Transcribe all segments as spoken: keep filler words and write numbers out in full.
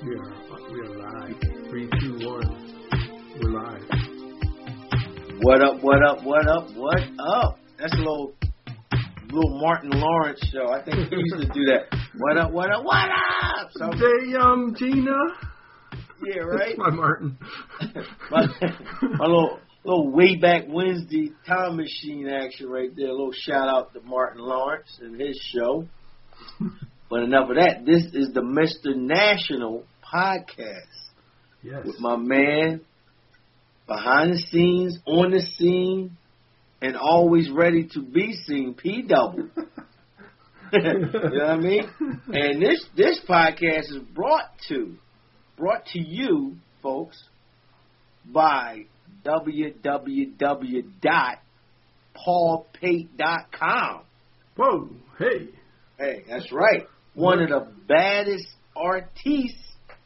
We are, we are live. Three, two, one. We're live. What up, what up, what up, what up? That's a little little Martin Lawrence show. I think he used to do that. What up, what up, what up? So, Hey, um, Gina. yeah, right? That's my Martin. my, my little little way back Wednesday time machine action right there. A little shout out to Martin Lawrence and his show. But enough of that. This is the Mister National podcast. Yes. With my man, behind the scenes, on the scene, and always ready to be seen, P Double. You know what I mean? And this this podcast is brought to brought to you, folks, by w w w dot paul pate dot com. Whoa, hey. Hey, that's right. One of the baddest artists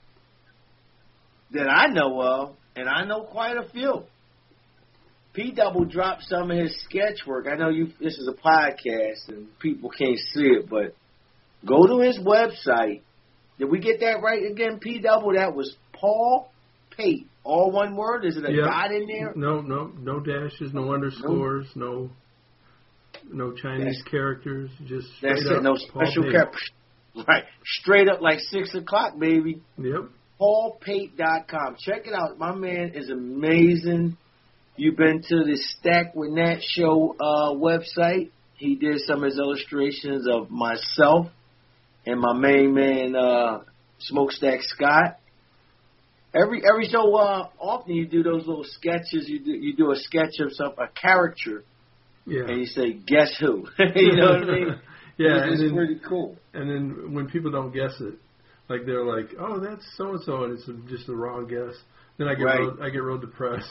that I know of, and I know quite a few. P Double dropped some of his sketch work. I know you. This is a podcast and people can't see it, but go to his website. Did we get that right again, P Double? That was Paul Pate. All one word? Is it a Yep. dot in there? No, no, no dashes, no underscores, no, no Chinese That's, characters. Just straight that's up. it. No Paul special Pate. characters. Right, straight up like six o'clock, baby. Yep. paul pate dot com. Check it out. My man is amazing. You've been to the Stack with Nat show uh, website. He did some of his illustrations of myself and my main man, uh, Smokestack Scott. Every every so uh, often you do those little sketches. You do you do a sketch of some a character, Yeah. and you say, "Guess who?" You know what I mean? Yeah, it's and then, pretty cool. And then when people don't guess it, like they're like, "Oh, that's so and so," and it's just the wrong guess. Then I get Right. real, I get real depressed.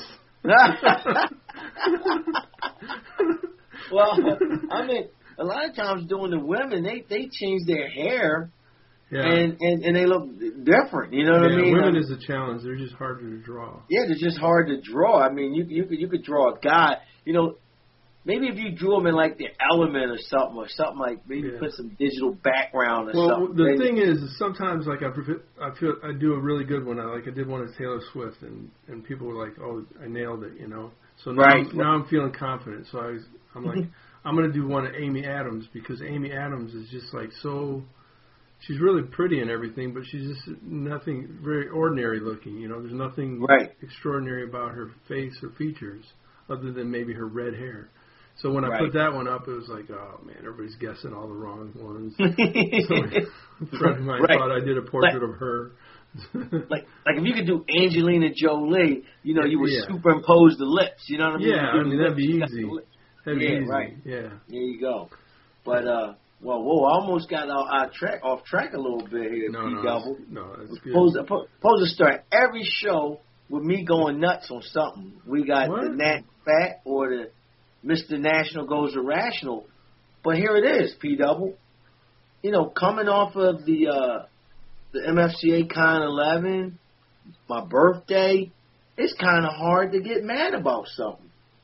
Well, I mean, a lot of times doing the women, they they change their hair, Yeah. and, and, and they look different. You know what yeah, I mean? women Um, is a challenge. They're just harder to draw. yeah, they're just hard to draw. I mean, you you could you could draw a guy. You know, maybe if you drew him in like the Element or something, or something like maybe Yeah. put some digital background or Well, something. the Maybe- thing is, sometimes like I, prefer, I feel I do a really good one. I like I did one of Taylor Swift, and, and people were like, "Oh, I nailed it," you know. So now, Right. I'm, now I'm feeling confident. So I was, I'm like, I'm gonna do one of Amy Adams because Amy Adams is just like so. She's really pretty and everything, but she's just nothing very ordinary looking. You know, there's nothing Right. extraordinary about her face or features other than maybe her red hair. So when I Right. put that one up, it was like, oh man, everybody's guessing all the wrong ones. So a friend of mine Right. thought I did a portrait But- of her. like like if you could do Angelina Jolie, you know, you would Yeah. superimpose the lips. You know what I mean? Yeah, You do I mean, the that'd be lips, you got easy. the lips. That'd Yeah, be easy. right. Yeah. There you go. But uh, well, whoa, I almost got off, our track, off track a little bit here, No, P no, Double. that's- no, that's good. Supposed to, supposed to start every show with me going nuts on something. We got What? the Nat Fat or the Mister National Goes Irrational. But here it is, P Double. You know, coming off of the uh, the M F C A Con eleven, my birthday, it's kind of hard to get mad about something.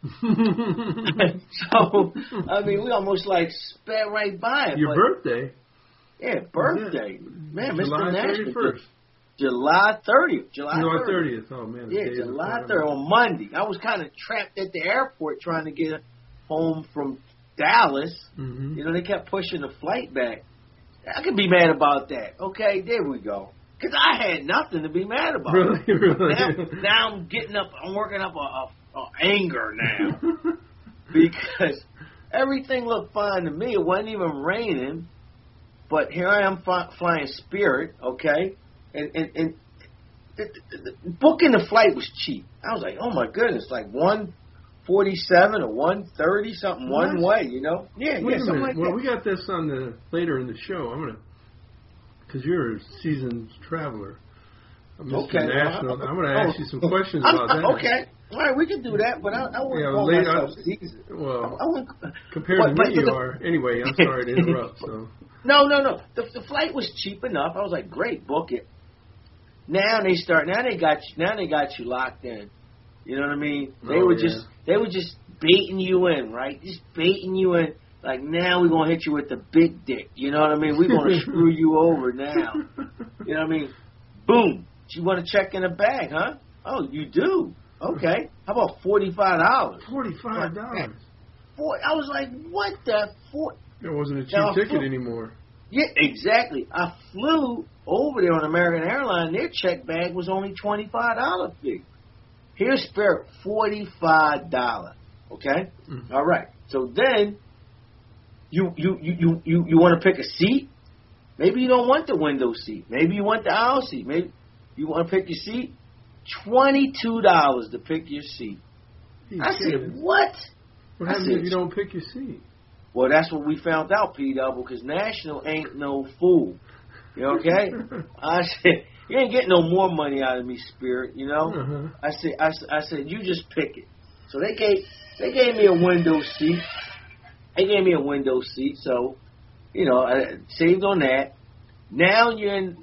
So, I mean, we almost like sped right by it. Your but, birthday? Yeah, birthday. Man, Mister July National. thirty-first. July thirtieth. July July thirtieth. thirtieth. Oh, man. the Yeah, days are July flying thirtieth by. on Monday. I was kind of trapped at the airport trying to get home from Dallas. Mhm. You know, they kept pushing the flight back. I could be mad about that. Okay, there we go. Because I had nothing to be mad about. Really? Really? Now, now I'm getting up, I'm working up a, a, a anger now. Because everything looked fine to me. It wasn't even raining. But here I am fly, flying Spirit, okay? And, and, and the, the, the, booking the flight was cheap. I was like, oh my goodness, like one forty-seven or one thirty something one What? way, you know? Yeah, Wait yeah, a something minute. like well, that. we got this on the later in the show. I'm gonna, because you're a seasoned traveler, Mister Okay, well, National. I- I'm gonna oh. ask you some questions I'm- about that. Okay, all right, we can do that, but I, I wouldn't Yeah, call later- myself seasoned. Well, I wouldn't, compared but- to but me, you the- are. Anyway, I'm sorry to interrupt. So No, no, no. The, the flight was cheap enough. I was like, great, book it. Now they start. Now they got you. Now they got you locked in. You know what I mean? They Oh, were yeah. just. They were just baiting you in, right? Just baiting you in. Like, now we're gonna hit you with the big dick. You know what I mean? We're gonna screw you over now. You know what I mean? Boom. You want to check in a bag, huh? Oh, you do? Okay. How about forty-five dollars? forty-five dollars. I was like, what the? For-? It wasn't a cheap now, ticket flew, anymore. Yeah, exactly. I flew over there on American Airlines. Their check bag was only twenty-five dollars fee. Here's Spirit, forty-five dollars. Okay? Mm-hmm. All right. So then you you you you you, you want to pick a seat? Maybe you don't want the window seat. Maybe you want the aisle seat. Maybe you want to pick your seat. twenty-two dollars to pick your seat. You I said, what? What happens if you don't pick your seat? Well, that's what we found out, P Double, because National ain't no fool. You okay? I said, you ain't getting no more money out of me, Spirit. You know? Uh-huh. I said, I, I said, you just pick it. So they gave they gave me a window seat. They gave me a window seat. So, you know, I saved on that. Now you're in.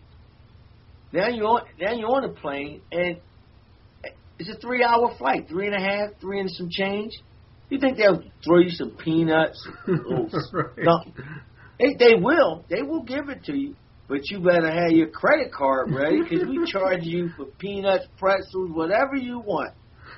Now you're on. Now you're on a plane, and it's a three-hour flight, three and a half, three and some change. You think they'll throw you some peanuts? Right. They, they will. They will give it to you. But you better have your credit card ready because we charge you for peanuts, pretzels, whatever you want.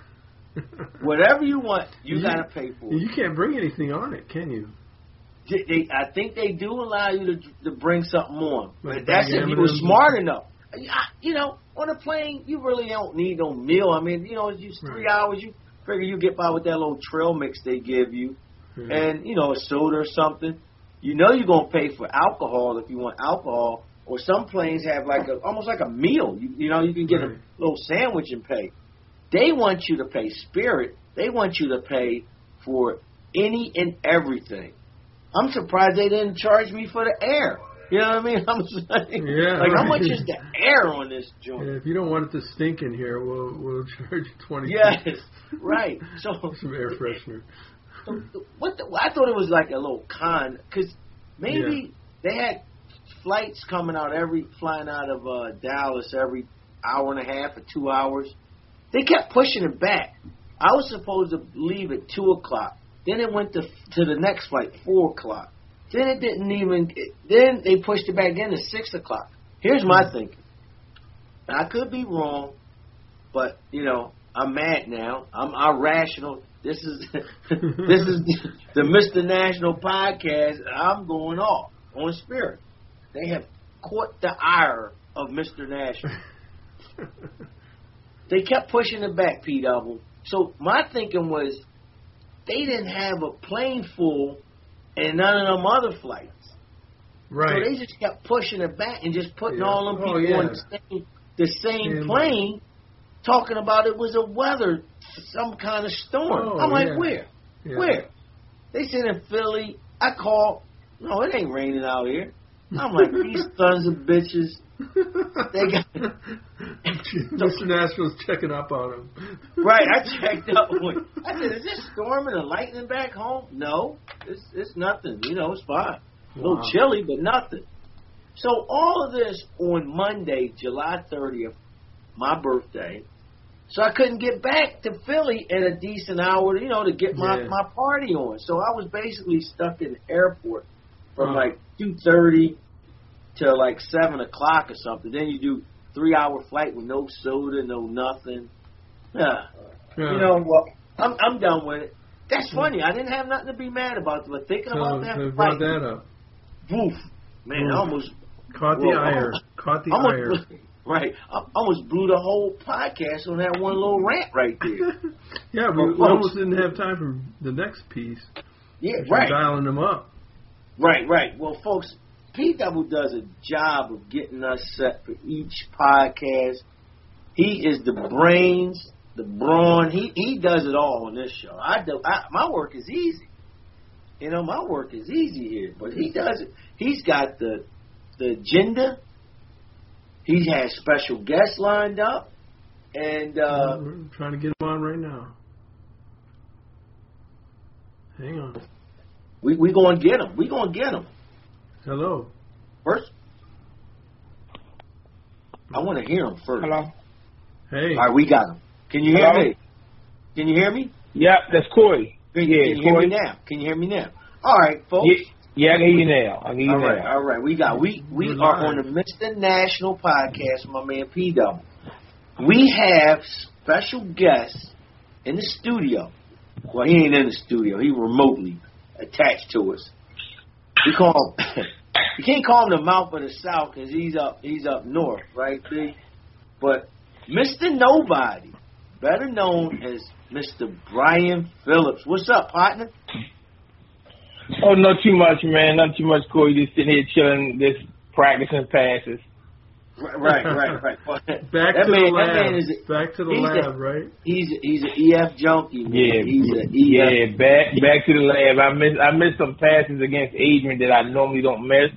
Whatever you want, you, you got to pay for it. You can't bring anything on it, can you? They, they, I think they do allow you to, to bring something on. But like that's if you were smart enough. You know, on a plane, you really don't need no meal. I mean, you know, it's just three right. hours. You figure you get by with that little trail mix they give you, mm-hmm. and you know, a soda or something. You know, you're gonna pay for alcohol if you want alcohol. Or some planes have like a almost like a meal. You, you know, you can get right. a little sandwich and pay. They want you to pay Spirit. They want you to pay for any and everything. I'm surprised they didn't charge me for the air. You know what I mean? I'm like, yeah, like right. how much is the air on this joint? Yeah, if you don't want it to stink in here, we'll we'll charge you twenty. Yes, right. So some air freshener. What the, I thought it was like a little con because maybe yeah. they had flights coming out every flying out of uh, Dallas every hour and a half or two hours. They kept pushing it back. I was supposed to leave at two o'clock. Then it went to to the next flight four o'clock. Then it didn't even. It, then they pushed it back in to six o'clock. Here's my thinking. I could be wrong, but you know I'm mad now. I'm irrational. This is this is the Mister National podcast. I'm going off on Spirit. They have caught the ire of Mister National. They kept pushing it back, P Double. So my thinking was they didn't have a plane full. And none of them other flights. Right. So they just kept pushing it back and just putting yeah. all them people oh, yeah. on the same, the same yeah. plane, talking about it was a weather, some kind of storm. Oh, I'm like, yeah. where? Yeah. Where? They said in Philly. I called. No, it ain't raining out here. I'm like, these sons of bitches. They got. Mister Nashville's checking up on them. Right, I checked up with. I said, "Is this storming and lightning back home?" No, it's it's nothing. You know, it's fine. A little wow. chilly, but nothing. So all of this on Monday, July thirtieth, my birthday. So I couldn't get back to Philly at a decent hour, you know, to get my, yeah. my party on. So I was basically stuck in the airport from oh. like two thirty to like seven o'clock or something. Then you do three hour flight with no soda, no nothing. Yeah. yeah. You know, well, I'm I'm done with it. That's funny. I didn't have nothing to be mad about, but thinking so, about that so fight. brought that up. Woof. Man, Oof. I almost caught the well, ire. Caught the almost, ire. Right. I almost blew the whole podcast on that one little rant right there. yeah, we, we almost didn't have time for the next piece. Yeah, right. Dialing them up. Right, right. Well, folks, P Double does a job of getting us set for each podcast. He is the brains, the brawn. He he does it all on this show. I do. I, my work is easy. You know, my work is easy here, but he does it. He's got the the agenda. He has special guests lined up, and uh, we're trying to get him on right now. Hang on. We we gonna get him. We gonna get him. Hello. First, I want to hear him first. Hello. Hey. All right, we got him. Can you hear Hello? me? Can you hear me? Yep, that's Corey. Can, yeah, can you hear Corey. me now? Can you hear me now? All right, folks. Yeah. Yeah, I can hear you now. I can hear you All right, now. all right. We got we we We're are live. on the Mister National podcast, my man P Double. We have special guests in the studio. Well, he ain't in the studio. He remotely attached to us. We call him, you can't call him the mouth of the South because he's up he's up north, right, B? But Mister Nobody, better known as Mister Brian Phillips. What's up, partner? Oh, not too much, man. Not too much, Corey. Just sitting here chilling, just practicing passes. Right, right, right. Back that to man, the lab. That man is a, Back to the he's lab, a, right? He's a, he's an E F junkie, man. Yeah, he's an E F. yeah. Back back to the lab. I miss I missed some passes against Adrian that I normally don't miss,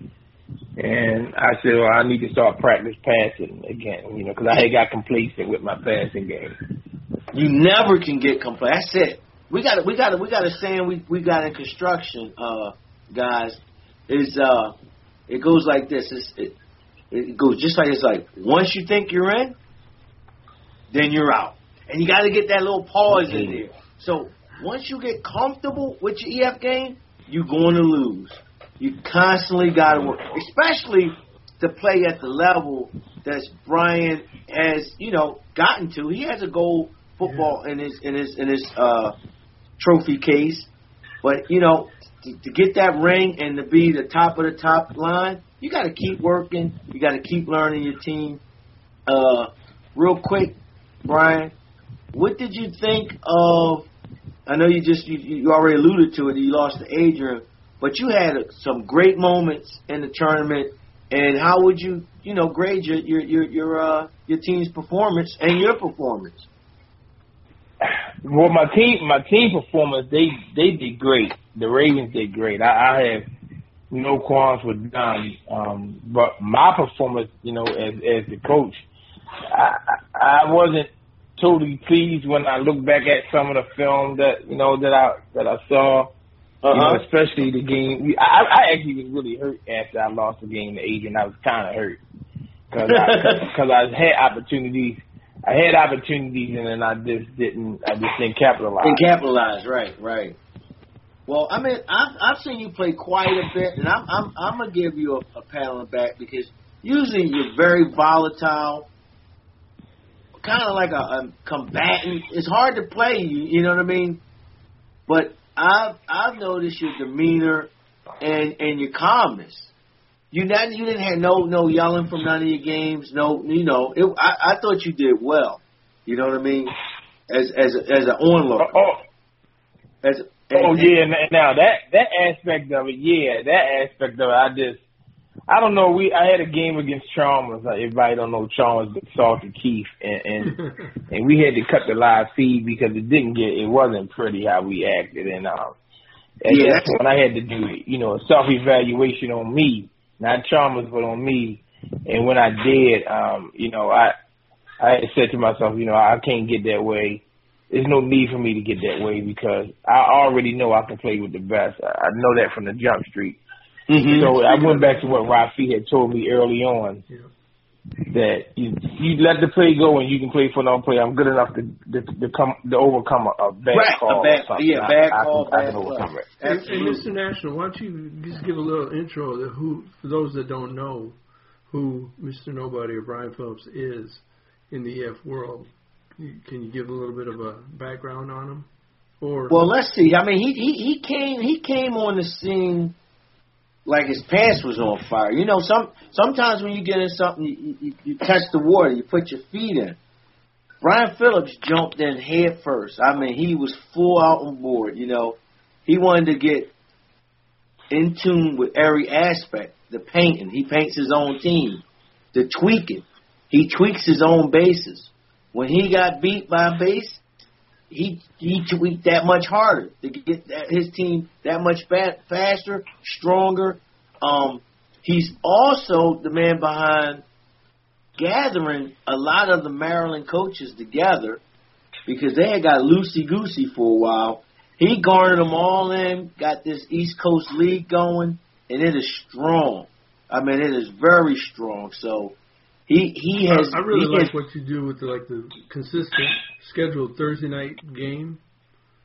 and I said, well, I need to start practice passing again. You know, because I had got complacent with my passing game. You never can get complacent. That's it. We got it. We got it. We got a saying we we got in construction, uh, guys. Is uh, it goes like this. It's, it it goes just like it's like once you think you're in, then you're out, and you got to get that little pause in there. So once you get comfortable with your E F game, you're going to lose. You constantly got to work, especially to play at the level that Brian has, you know, gotten to. He has a goal football in his in his in his uh, trophy case, but you know, to, to get that ring and to be the top of the top line, you got to keep working. You got to keep learning your team. Uh, real quick, Brian, what did you think of? I know you just you, you already alluded to it. You lost to Adrian, but you had some great moments in the tournament. And how would you, you know, grade your your your your, uh, your team's performance and your performance? Well, my team, my team performance, they they did great. The Ravens did great. I, I have no qualms with them. Um, but my performance, you know, as as the coach, I, I wasn't totally pleased when I look back at some of the film that you know that I that I saw. Uh-huh. You know, especially the game. I, I actually was really hurt after I lost the game to Adrian. I was kind of hurt because I, cause I had opportunities. I had opportunities, and then I just didn't. I just didn't capitalize. Didn't capitalize, right, right. Well, I mean, I've I've seen you play quite a bit, and I'm I'm I'm gonna give you a, a pat on the back because usually you're very volatile, kind of like a, a combatant. It's hard to play you, you know what I mean? But I've I've noticed your demeanor and and your calmness. You not you didn't have no no yelling from none of your games. No, you know, it, I I thought you did well. You know what I mean? As as a, as an onlooker. Oh, oh. As oh and, yeah. Now that that aspect of it, yeah, that aspect of it, I just I don't know. We I had a game against Chalmers. Like, everybody don't know Chalmers, but Salter Keith, and and, and we had to cut the live feed because it didn't get it wasn't pretty how we acted, and um, and yeah, that's when I had to do you know a self evaluation on me, not Chalmers, but on me, and when I did, um, you know I I had said to myself, you know I can't get that way. There's no need for me to get that way because I already know I can play with the best. I know that from the jump street. Mm-hmm. So I went back to what Rafi had told me early on, yeah. that you you let the play go and you can play for another play. I'm good enough to to, to come to overcome a, a bad right, call. A bad, or something. Yeah, bad I, call, I can, bad I can overcome it. And, and Mister National, why don't you just give a little intro to who, for those that don't know, who Mister Nobody or Brian Phillips is in the E F world. Can you give a little bit of a background on him? Or well, let's see. I mean, he he he came he came on the scene like his pants was on fire. You know, some sometimes when you get in something, you, you, you touch the water, you put your feet in. Brian Phillips jumped in head first. I mean, he was full out on board. You know, he wanted to get in tune with every aspect. The painting, he paints his own team. The tweaking, he tweaks his own bases. When he got beat by a base, he he tweaked that much harder to get that, his team that much fa- faster, stronger. Um, he's also the man behind gathering a lot of the Maryland coaches together because they had got loosey-goosey for a while. He garnered them all in, got this East Coast League going, and it is strong. I mean, it is very strong. So he he has. I, I really he like has, what you do with the, like the consistent scheduled Thursday night game.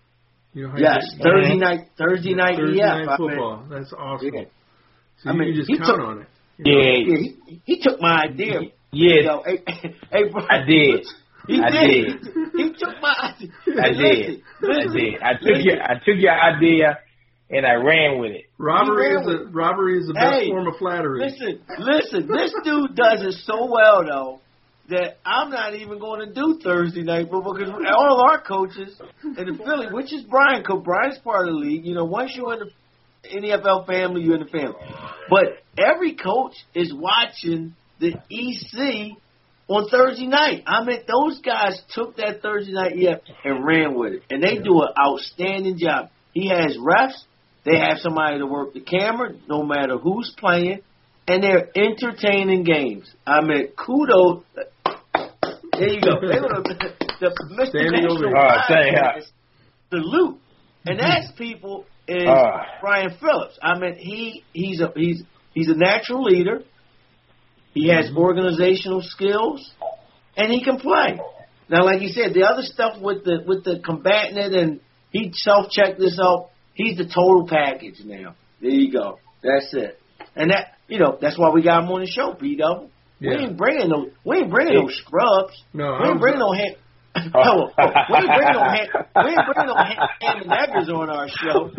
You know how Yes, you get, Thursday night, Thursday night, Thursday E F. night I football. mean, That's awesome. yeah. So I you mean, can just he count took- on it. you know? Yeah, Yeah, he, he took my idea. yeah, Yo, hey, hey, bro. I did. He I did. did. He took my idea. I Hey, did. listen, I listen, did. I took listen. your I took your idea and I ran with it. Robbery He is ran a robbery is the best Hey, form of flattery. Listen, listen. This dude does it so well though that I'm not even going to do Thursday night football because all our coaches in the Philly, which is Brian, because Brian's part of the league. You know, once you're in the N F L family, you're in the family. But every coach is watching the E C on Thursday night. I mean, those guys took that Thursday night E F and ran with it, and they do an outstanding job. He has refs. They have somebody to work the camera, no matter who's playing, and they're entertaining games. I mean, kudos. There you go. They were the, the Mister Standing National ovation. Uh, thank Podcast salute, and that's people is Uh. Brian Phillips. I mean, he he's a he's he's a natural leader. He has organizational skills, and he can play. Now, like you said, the other stuff with the with the combating it, and he self checked this out. He's the total package now. There you go. That's it. And that you know that's why we got him on the show, P Double. Yeah. We ain't bringing no we ain't bringing no scrubs. No, we I ain't bringing no hand. Oh, oh, we ain't bringing no hand. We ain't bringing no hand, hand and eggers on our show.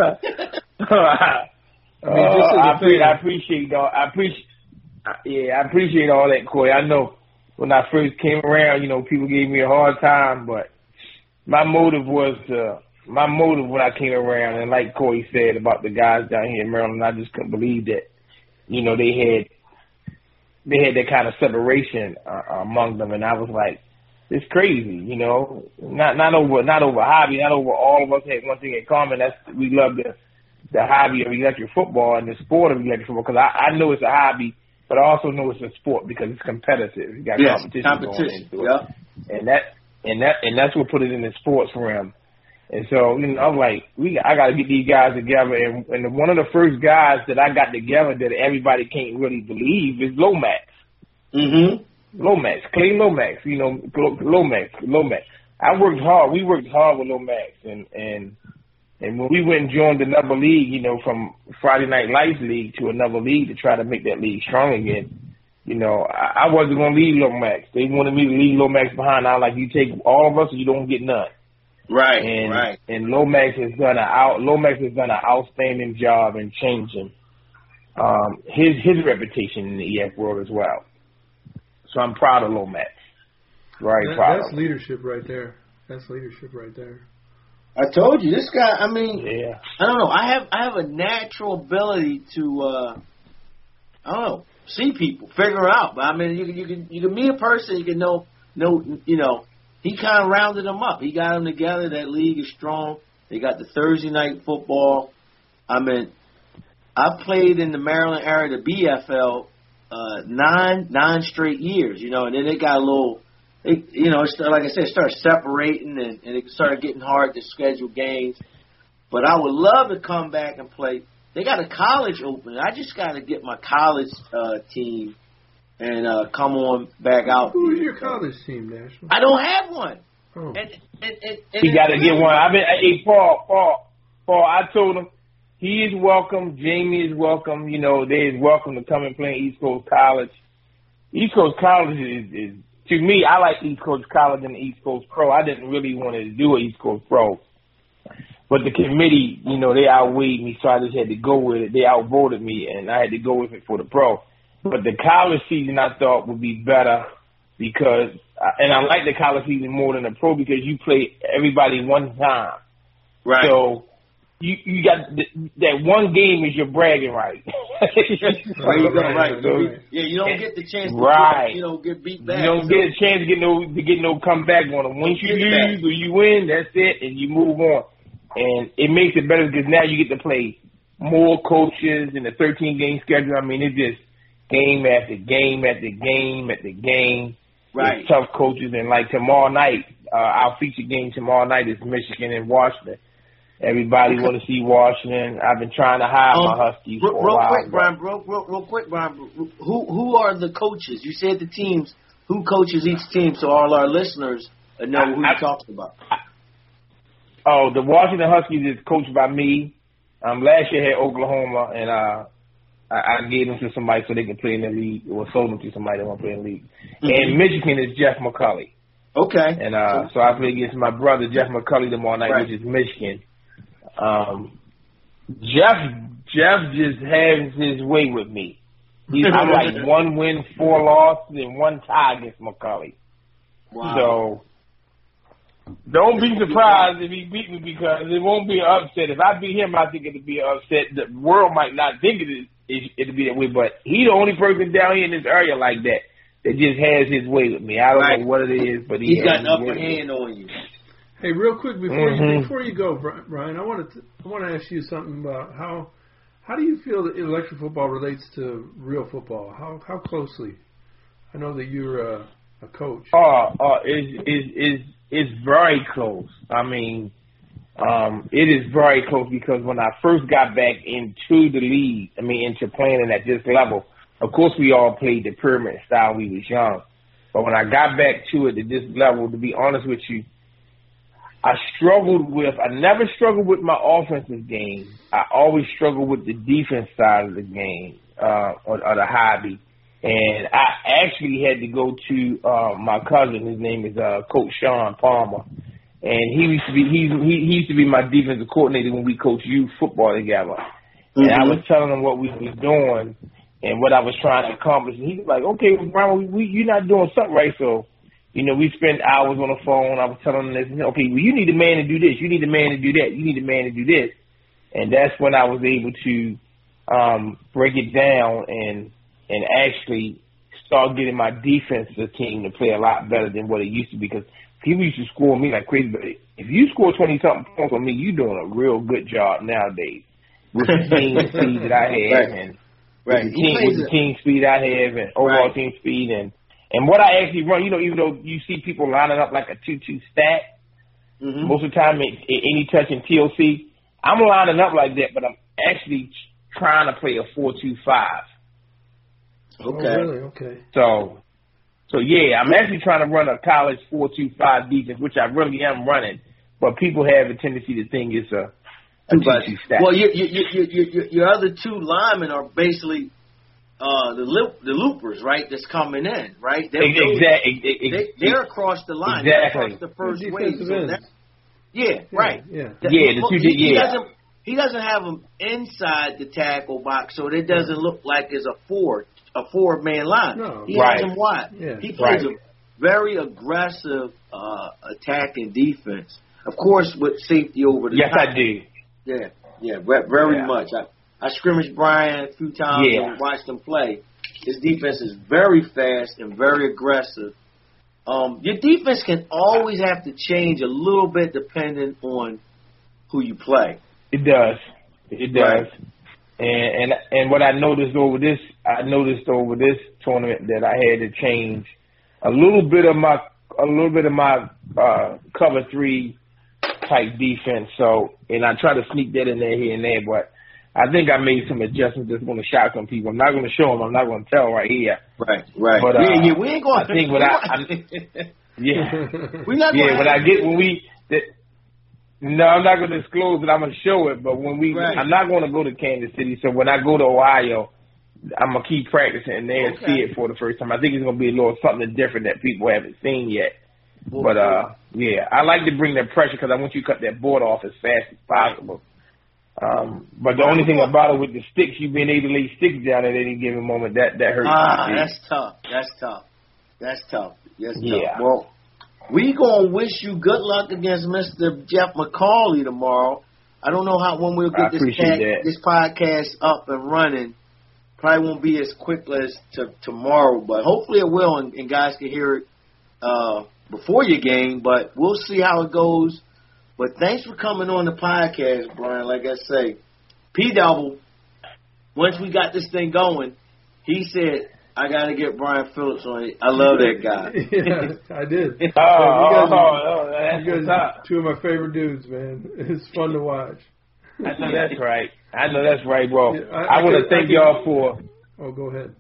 I mean, just as a I, appre- fan. I appreciate all. I appreciate. Yeah, I appreciate all that, Corey. I know when I first came around, you know, people gave me a hard time, but my motive was uh, my motive when I came around, and like Corey said about the guys down here in Maryland, I just couldn't believe that, you know, they had they had that kind of separation uh, among them, and I was like, it's crazy, you know, not not over not over hobby, not over all of us had one thing in common. That's we love the the hobby of electric football and the sport of electric football, because I, I know it's a hobby, but I also know it's a sport because it's competitive. You got Yes, competition, competition. going into it. Yeah. And that and that and that's what put it in the sports realm. And so, you know, I'm like, we I got to get these guys together. And, and one of the first guys that I got together that everybody can't really believe is Lomax. Mm-hmm. Lomax, Clay Lomax. You know, Lomax, Lomax. I worked hard. We worked hard with Lomax, and and and when we went and joined another league, you know, from Friday Night Lights League to another league to try to make that league strong again. You know, I, I wasn't going to leave Lomax. They wanted me to leave Lomax behind. I was like, you take all of us or you don't get none. Right, And, right. and Lomax has done a out, Lomax has done an outstanding job in changing um, his his reputation in the E F world as well. So I'm proud of Lomax. Very That, proud that's of him. leadership right there. That's leadership right there. I told you this guy. I mean, Yeah. I don't know. I have I have a natural ability to uh, I don't know, see people, figure out. But I mean, you can you can you can meet a person, you can know know you know. He kind of rounded them up. He got them together. That league is strong. They got the Thursday night football. I mean, I played in the Maryland area, the B F L, uh, nine nine straight years. You know, and then it got a little. It, you know, it's like I said, it started separating, and, and it started getting hard to schedule games. But I would love to come back and play. They got a college opening. I just got to get my college uh, team and uh, come on back out. Who is your college team, National? I don't have one. Oh. And, and, and, and He got to get one. I've been, hey, Paul, Paul, Paul, I told him he is welcome. Jamie is welcome. You know, they is welcome to come and play East Coast College. East Coast College is, is to me, I like East Coast College and the East Coast Pro. I didn't really want to do an East Coast Pro. But the committee, you know, they outweighed me, so I just had to go with it. They outvoted me, and I had to go with it for the pro. But the college season I thought would be better because, and I like the college season more than the pro because you play everybody one time. Right. So you you got th- that one game is your bragging right. Right, you go, right. Right, right. Yeah, you don't get the chance to Right. get, you know, get beat back. You don't get a chance to get no to get no comeback on them. Once you Get back. lose or you win, that's it, and you move on. And it makes it better because now you get to play more coaches in the thirteen game schedule. I mean, it's just game after game after game after game. Right. With tough coaches, and like tomorrow night, uh, our featured game tomorrow night is Michigan and Washington. Everybody want to see Washington. I've been trying to hide Um, my Huskies real, for a real while. quick, but- Brian. Real, real, real quick, Brian. Who who are the coaches? You said the teams. Who coaches each team? So all our listeners know who I- you're talking about. Oh, the Washington Huskies is coached by me. Um, last year I had Oklahoma, and uh, I, I gave them to somebody so they can play in the league, or sold them to somebody that want to play in the league. Mm-hmm. And Michigan is Jeff McCulley. Okay. And uh, so I play against my brother Jeff McCulley tomorrow night, right. which is Michigan. Um, Jeff Jeff just has his way with me. He's I'm like one win, four losses, and one tie against McCulley. Wow. So. Don't be surprised if he beat me because it won't be an upset. If I beat him, I think it'll be an upset. The world might not think it is, it'll be that way, but he's the only person down here in this area like that that just has his way with me. I don't right. know what it is, but he he's got an upper hand on you. Hey, real quick before mm-hmm. you before you go, Brian, I wanted to I want to ask you something about how how do you feel that electric football relates to real football? How how closely? I know that you're a, a coach. Oh, uh, uh, is is is. It's very close. I mean, um, it is very close because when I first got back into the league, I mean, into playing at this level, of course we all played the pyramid style when we was young. But when I got back to it at this level, to be honest with you, I struggled with, I never struggled with my offensive game. I always struggled with the defense side of the game, uh, or, or the hobby. And I actually had to go to uh, my cousin. His name is uh, Coach Sean Palmer, and he used to be he, he he used to be my defensive coordinator when we coached youth football together. Mm-hmm. And I was telling him what we was doing and what I was trying to accomplish. And he was like, "Okay, well, Brian, we, we, you're not doing something right." So, you know, we spent hours on the phone. I was telling him this. Okay, well, you need a man to do this. You need a man to do that. You need a man to do this. And that's when I was able to um, break it down and. and actually start getting my defensive team to play a lot better than what it used to be because people used to score me like crazy. But if you score twenty-something points on me, you're doing a real good job nowadays with the team speed that I have right. and right. with, the team, with the team speed I have and overall right. team speed. And, and what I actually run, you know, even though you see people lining up like a two two stack, mm-hmm. most of the time in, in any touch in T O C, I'm lining up like that, but I'm actually trying to play a four two five. Okay. Oh, really? Okay. So, so yeah, I'm actually trying to run a college four two five defense, which I really am running. But people have a tendency to think it's a, a two two stack. Well, you, you, you, you, you, your other two linemen are basically uh, the loop, the loopers, right? That's coming in, right? They're, exactly. They, they're across the line. Exactly. They're across the first wave. So that, yeah, yeah, right. Yeah. That, yeah. The two. He, Yeah. He doesn't, he doesn't have them inside the tackle box, so it doesn't look like it's a four. A four-man line. No. He right. has him wide. Yeah. He plays right. a very aggressive uh, attacking defense. Of course, with safety over the yes, top. Yes, I do. Yeah, yeah, very yeah. much. I, I scrimmaged Brian a few times yeah. and watched him play. His defense is very fast and very aggressive. Um, your defense can always have to change a little bit depending on who you play. It does. It does. Right. And, and and what I noticed over this, I noticed over this tournament that I had to change a little bit of my a little bit of my uh, cover three type defense. So, and I try to sneak that in there here and there, but I think I made some adjustments that's going to shock some people. I'm not going to show them. I'm not going to tell right here. Right, right. But uh, yeah, yeah, we ain't going. I think what I, I yeah, we're not. Yeah, when I get when we. The, No, I'm not going to disclose it. I'm going to show it. But when we, right. I'm not going to go to Kansas City. So when I go to Ohio, I'm going to keep practicing and there and okay. see it for the first time. I think it's going to be a little something different that people haven't seen yet. Well, but, uh, yeah, I like to bring that pressure because I want you to cut that board off as fast as possible. Um, but the only thing about it with the sticks, you being able to lay sticks down at any given moment, that, that hurts. Ah, that's tough. That's tough. That's tough. That's yeah. tough. Well, we gonna wish you good luck against Mister Jeff McCulley tomorrow. I don't know how when we'll get this pack, this podcast up and running. Probably won't be as quick as to tomorrow, but hopefully it will, and, and guys can hear it uh, before your game. But we'll see how it goes. But thanks for coming on the podcast, Brian. Like I say, P Double. Once we got this thing going, he said, I got to get Brian Phillips on it. I love that guy. Yeah, I did. Oh, you guys, oh, oh, that's you guys are two of my favorite dudes, man. It's fun to watch. I know that's right. I know that's right, bro. Yeah, I, I, I want to thank I y'all for. Oh, go ahead.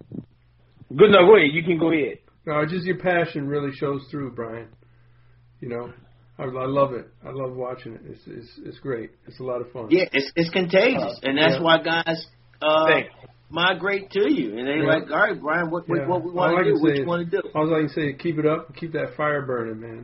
Good, no, go ahead. You can go ahead. No, just your passion really shows through, Brian. You know, I, I love it. I love watching it. It's it's it's great. It's a lot of fun. Yeah, it's it's contagious, and that's yeah. why guys uh, Thanks. migrate to you, and they Yeah. like, all right, Brian, what what, Yeah. what we All want I to do? can What say you is- want to do? All I can say is keep it up, keep that fire burning, man.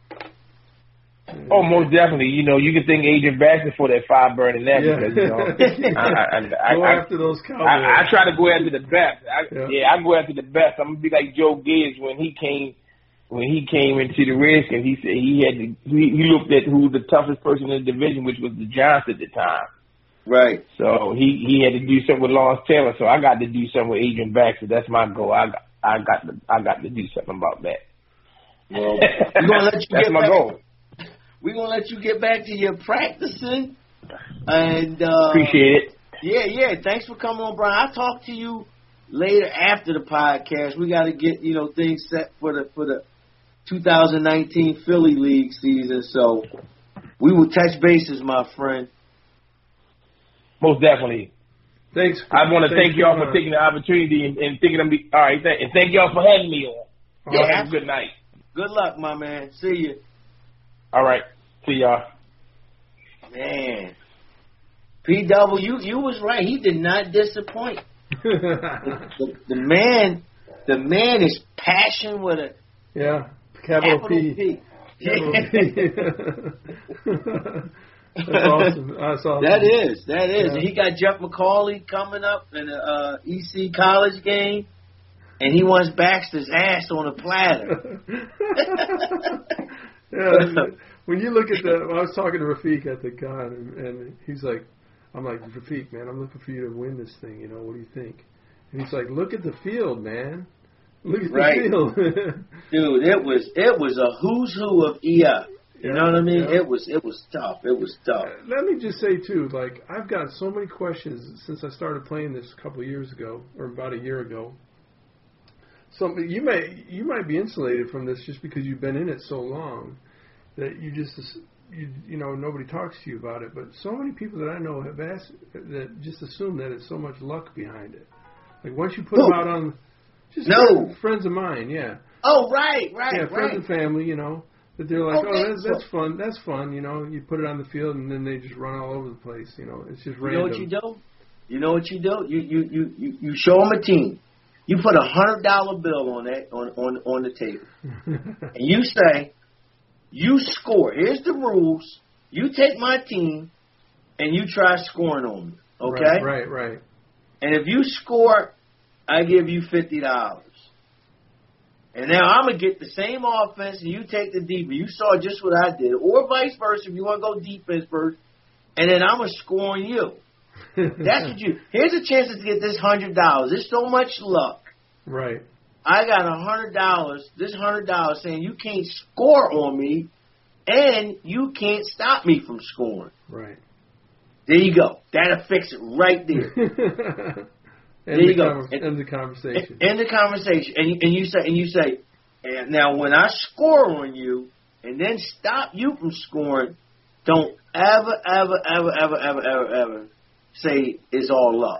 Oh, most definitely. You know, you can thank Adrian Baxter for that fire burning that Yeah. because you know, I, I, I, Go I, after those Cowboys. I, I try to go after the best. I, Yeah. yeah. I go after the best. I'm gonna be like Joe Gibbs when he came when he came into the Redskins. He said he had to, he, he looked at who was the toughest person in the division, which was the Giants at the time. Right. So he he had to do something with Lawrence Taylor. So I got to do something with Adrian Baxter. That's my goal. I got I got to I got to do something about that. Well, we're gonna let you That's get my back. goal. We're gonna let you get back to your practicing, and uh, Appreciate it. Yeah, yeah. Thanks for coming on, Brian. I'll talk to you later after the podcast. We got to get you know things set for the for the two thousand nineteen Philly League season. So we will touch bases, my friend. Most definitely. Thanks. I want to thanks thank y'all coming for on. taking the opportunity and, and thinking of me. All right, th- and thank y'all for having me on. All Y'all right. have a good night. Good luck, my man. See you, All right. See y'all. man. P W, you you was right. He did not disappoint. The, the man, the man is passion with a yeah, capital, capital P. P. Capital P. That's awesome. That's awesome. That is, that is. Yeah. And he got Jeff McCauley coming up in a uh, E C college game, and he wants Baxter's ass on a platter. Yeah, when you look at the, I was talking to Rafiq at the con, and, and he's like, I'm like, Rafiq, man, I'm looking for you to win this thing. You know, what do you think? And he's like, look at the field, man. Look at Right. the field. Dude, it was it was a who's who of E F. You know what I mean? Yeah. It was it was tough. It was tough. Let me just say too, like I've got so many questions since I started playing this a couple of years ago, or about a year ago. So you may you might be insulated from this just because you've been in it so long that you just you you know nobody talks to you about it. But so many people that I know have asked that just assume that it's so much luck behind it. Like once you put Who? them out on, just No. friends, friends of mine, yeah, Oh right, right, yeah, right. friends and family, you know. That they're like, Oh, oh, that's that's, that's fun. That's fun. You know, you put it on the field and then they just run all over the place. You know, it's just You know random. what you do? You know what you do? You you you you, you show them a team. You put a hundred dollar bill on that on, on on the table, and you say, you score. Here's the rules. You take my team, and you try scoring on me. Okay. Right, right, right. And if you score, I give you fifty dollars. And now I'm gonna get the same offense, and you take the defense. You saw just what I did, or vice versa. If you want to go defense first, and then I'm gonna score on you. That's what you. Here's a chance to get this hundred dollars. There's so much luck. Right. I got a hundred dollars. This hundred dollars saying you can't score on me, and you can't stop me from scoring. Right. There you go. That'll fix it right there. End There you the go. conver- end the conversation. End the conversation, and you, and you say, and you say, and now when I score on you, and then stop you from scoring, don't ever, ever, ever, ever, ever, ever, ever say it's all luck.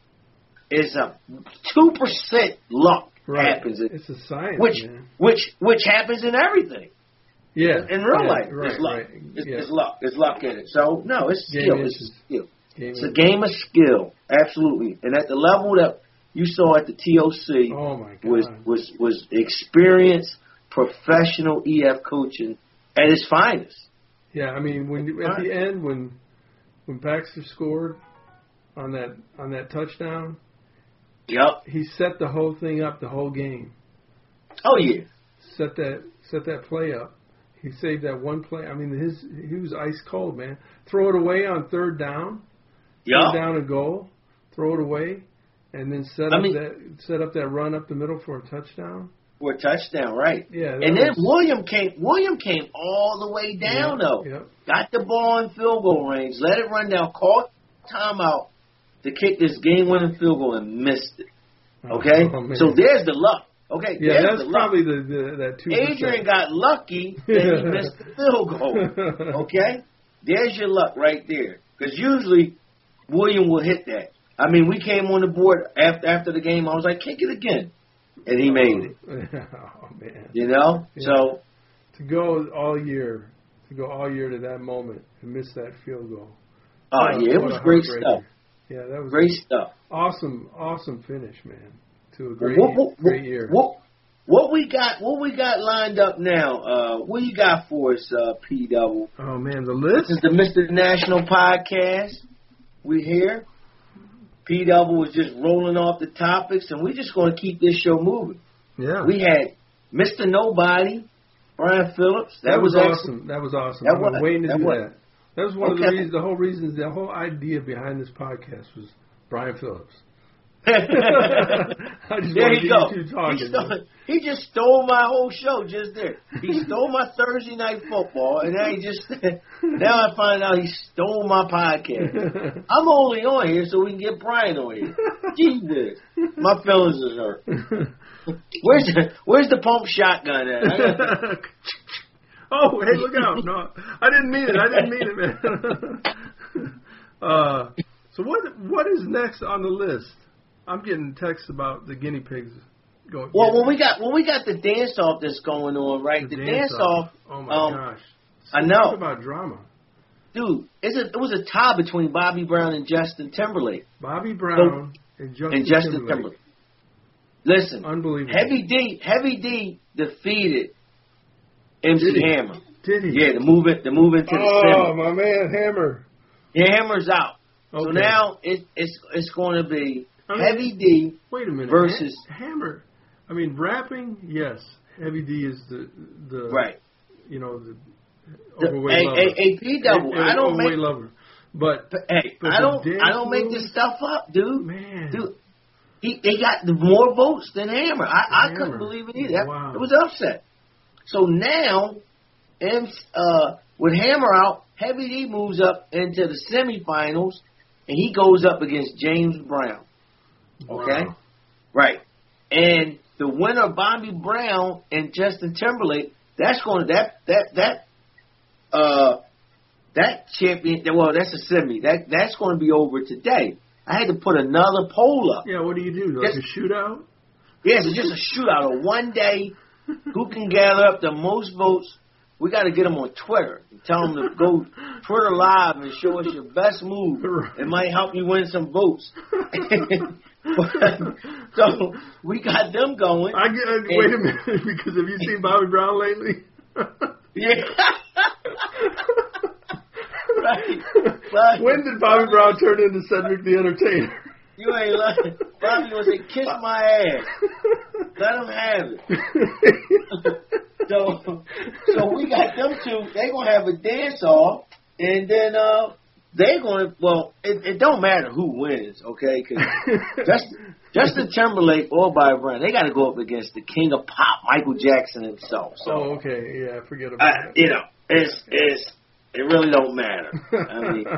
It's a two percent luck Right. happens, in, It's a science, which man. which which happens in everything. Yeah. In real yeah, life, right, it's luck. right. It's, yeah. it's luck. It's luck in it. So no, it's Game skill. It's inches. skill. Game It's a of- game of skill, absolutely. And at the level that you saw at the T O C Oh my God. was was was experienced, professional E F coaching at its finest. Yeah, I mean, when you, at the end when when Baxter scored on that on that touchdown, Yep. he set the whole thing up, the whole game. Oh yeah. Set that set that play up. He saved that one play. I mean, his he was ice cold, man. Throw it away on third down. Third Yep. down and goal. Throw it away, and then set I up mean- that set up that run up the middle for a touchdown. For a touchdown, right? Yeah, that And then was- William came. William came all the way down Yep, though. yep. Got the ball in field goal range. Let it run down. Called timeout to kick this game-winning field goal and missed it. Okay. Oh, man. So there's the luck. Okay. Yeah, there's that's the luck. probably the, the that two. Adrian got lucky that he missed the field goal. Okay? There's your luck right there. Because usually William will hit that. I mean, we came on the board after after the game. I was like, kick it again. And he made it. Oh, man. You know? Yeah. So, To go all year to go all year to that moment and miss that field goal. Oh, What a- yeah, it what was a great heartbreaker. stuff. Yeah, that was Great stuff. awesome, awesome finish, man. To a great, what, what, great what, year. What, what we got? What we got lined up now? Uh, what you got for us, uh, P Double? Oh man, the This list. is the Mister National Podcast. We here. P Double was just rolling off the topics, and we're just going to keep this show moving. Yeah, We had Mister Nobody, Brian Phillips. That, that was, was awesome. That was awesome. That I've was- been waiting to that do was- that. That was one of the Okay. reasons. The whole reasons. The whole idea behind this podcast was Brian Phillips. excellent. I just There wanted you to go. get you He, talking. stole, he just stole my whole show just there. He stole my Thursday night football, and now he just now I find out he stole my podcast. I'm only on here so we can get Brian on here. Gee whiz. My feelings is hurt. Where's the Where's the pump shotgun at? I got- Oh, hey, look out! No, I didn't mean it. I didn't mean it, man. uh, so what what is next on the list? I'm getting texts about the guinea pigs going. Well, when we got when we got the dance off that's going on, right? The, dance off. Oh my um, gosh! I So know. talk about drama. Dude, it's a, it was a tie between Bobby Brown and Justin Timberlake. Bobby Brown and Justin, and Justin Timberlake. Timberlake. Listen, Unbelievable. Heavy D, Heavy D defeated M C Did he? Hammer. Did he? Yeah, the move it, the move into the Oh, semi. my man, Hammer. Yeah, Hammer's out. So Okay. now it, it's it's going to be I mean, Heavy D. Wait a minute. versus- Ha- Hammer. I mean, rapping. Yes, Heavy D is the the Right. You know the The, overweight a, lover. a, a P double. A- a I don't overweight make. lover. But But, hey, but I the don't. dance I don't make moves? this stuff up, dude. man, Dude, he they got the more votes than Hammer. I, I Hammer. couldn't believe it either. That- Wow. It was upset. So now, M, uh, with Hammer out, Heavy D moves up into the semifinals, and he goes up against James Brown. Okay, Wow. right, and the winner, Bobby Brown and Justin Timberlake. That's going to that that that uh that champion. Well, that's a semi. That that's going to be over today. I had to put another poll up. Yeah, what do you do? Like Yes. a shootout? Yes, it's just a shootout. A one day, who can gather up the most votes? We got to get them on Twitter and tell them to go Twitter live and show us your best move. It might help you win some votes. So we got them going. I get, uh, wait a minute, because have you seen Bobby Brown lately? Yeah. Right. Right. When did Bobby Brown turn into Cedric the Entertainer? You ain't lying. Bobby gonna say, "Kiss my ass." Let him have it. So, so we got them two. They gonna have a dance off, and then uh, they gonna. Well, it, it don't matter who wins, okay? Because Justin, Justin Timberlake or Bobby Brown, they got to go up against the king of pop, Michael Jackson himself. So, Oh, okay, yeah, forget about uh, it. you know, it's it's it really don't matter. I mean,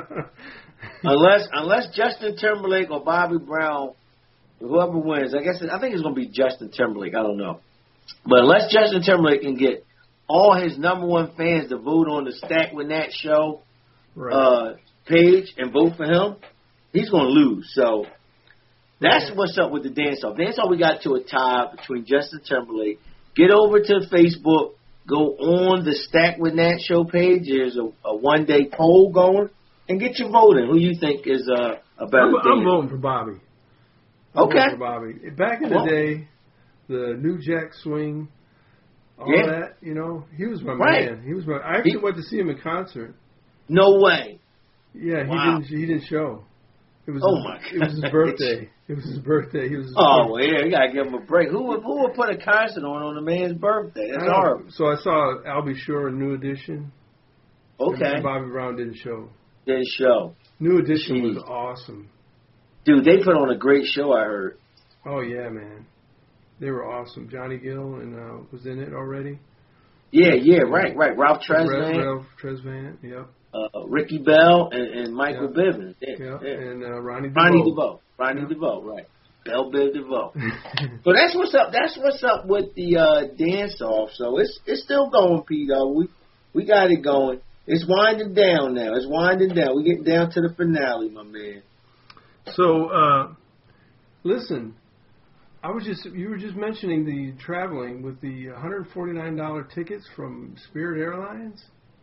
unless unless Justin Timberlake or Bobby Brown, whoever wins, I guess it, I think it's gonna be Justin Timberlake. I don't know. But unless Justin Timberlake can get all his number one fans to vote on the Stack with Nat show right. uh, page and vote for him, he's going to lose. So that's Right. what's up with the dance off. Dance off, we got to a tie between Justin Timberlake. Get over to Facebook, go on the Stack with Nat show page. There's a, a one day poll going, and get your vote in. Who you think is uh, a better I'm, I'm dance? voting for Bobby. I'm Okay. voting for Bobby. Back in the Well- day, the New Jack Swing, all Yeah. that, you know, he was my Right. man. He was my. I actually He- went to see him in concert. No way. Yeah, he Wow. didn't. He didn't show. It was. Oh, his, my It was his God. birthday. It was his birthday. He was. His Oh, birthday. well, yeah, you got to give him a break. Who would, who would put a concert on on a man's birthday? That's I know. horrible. So I saw Albie Shore in New Edition. Okay. And Bobby Brown didn't show. Didn't show. New Edition Jeez. was awesome. Dude, they put on a great show, I heard. Oh yeah, man. They were awesome. Johnny Gill and uh, was in it already. Yeah, yeah, right, right. Ralph Ralph, Tresvant, Ralph Tresvant. Yep. uh, Ricky Bell, and, and Michael Yeah. Bivins. Yeah, Yeah. yeah. And uh, Ronnie DeVoe. Ronnie DeVoe. Ronnie Yeah. DeVoe, right. Bell Biv DeVoe. So that's what's up. That's what's up with the uh, dance off. So it's it's still going, P. Though we we got it going. It's winding down now. It's winding down. We're getting down to the finale, my man. So, uh, listen, I was just you were just mentioning the traveling with the one hundred forty-nine dollars tickets from Spirit Airlines.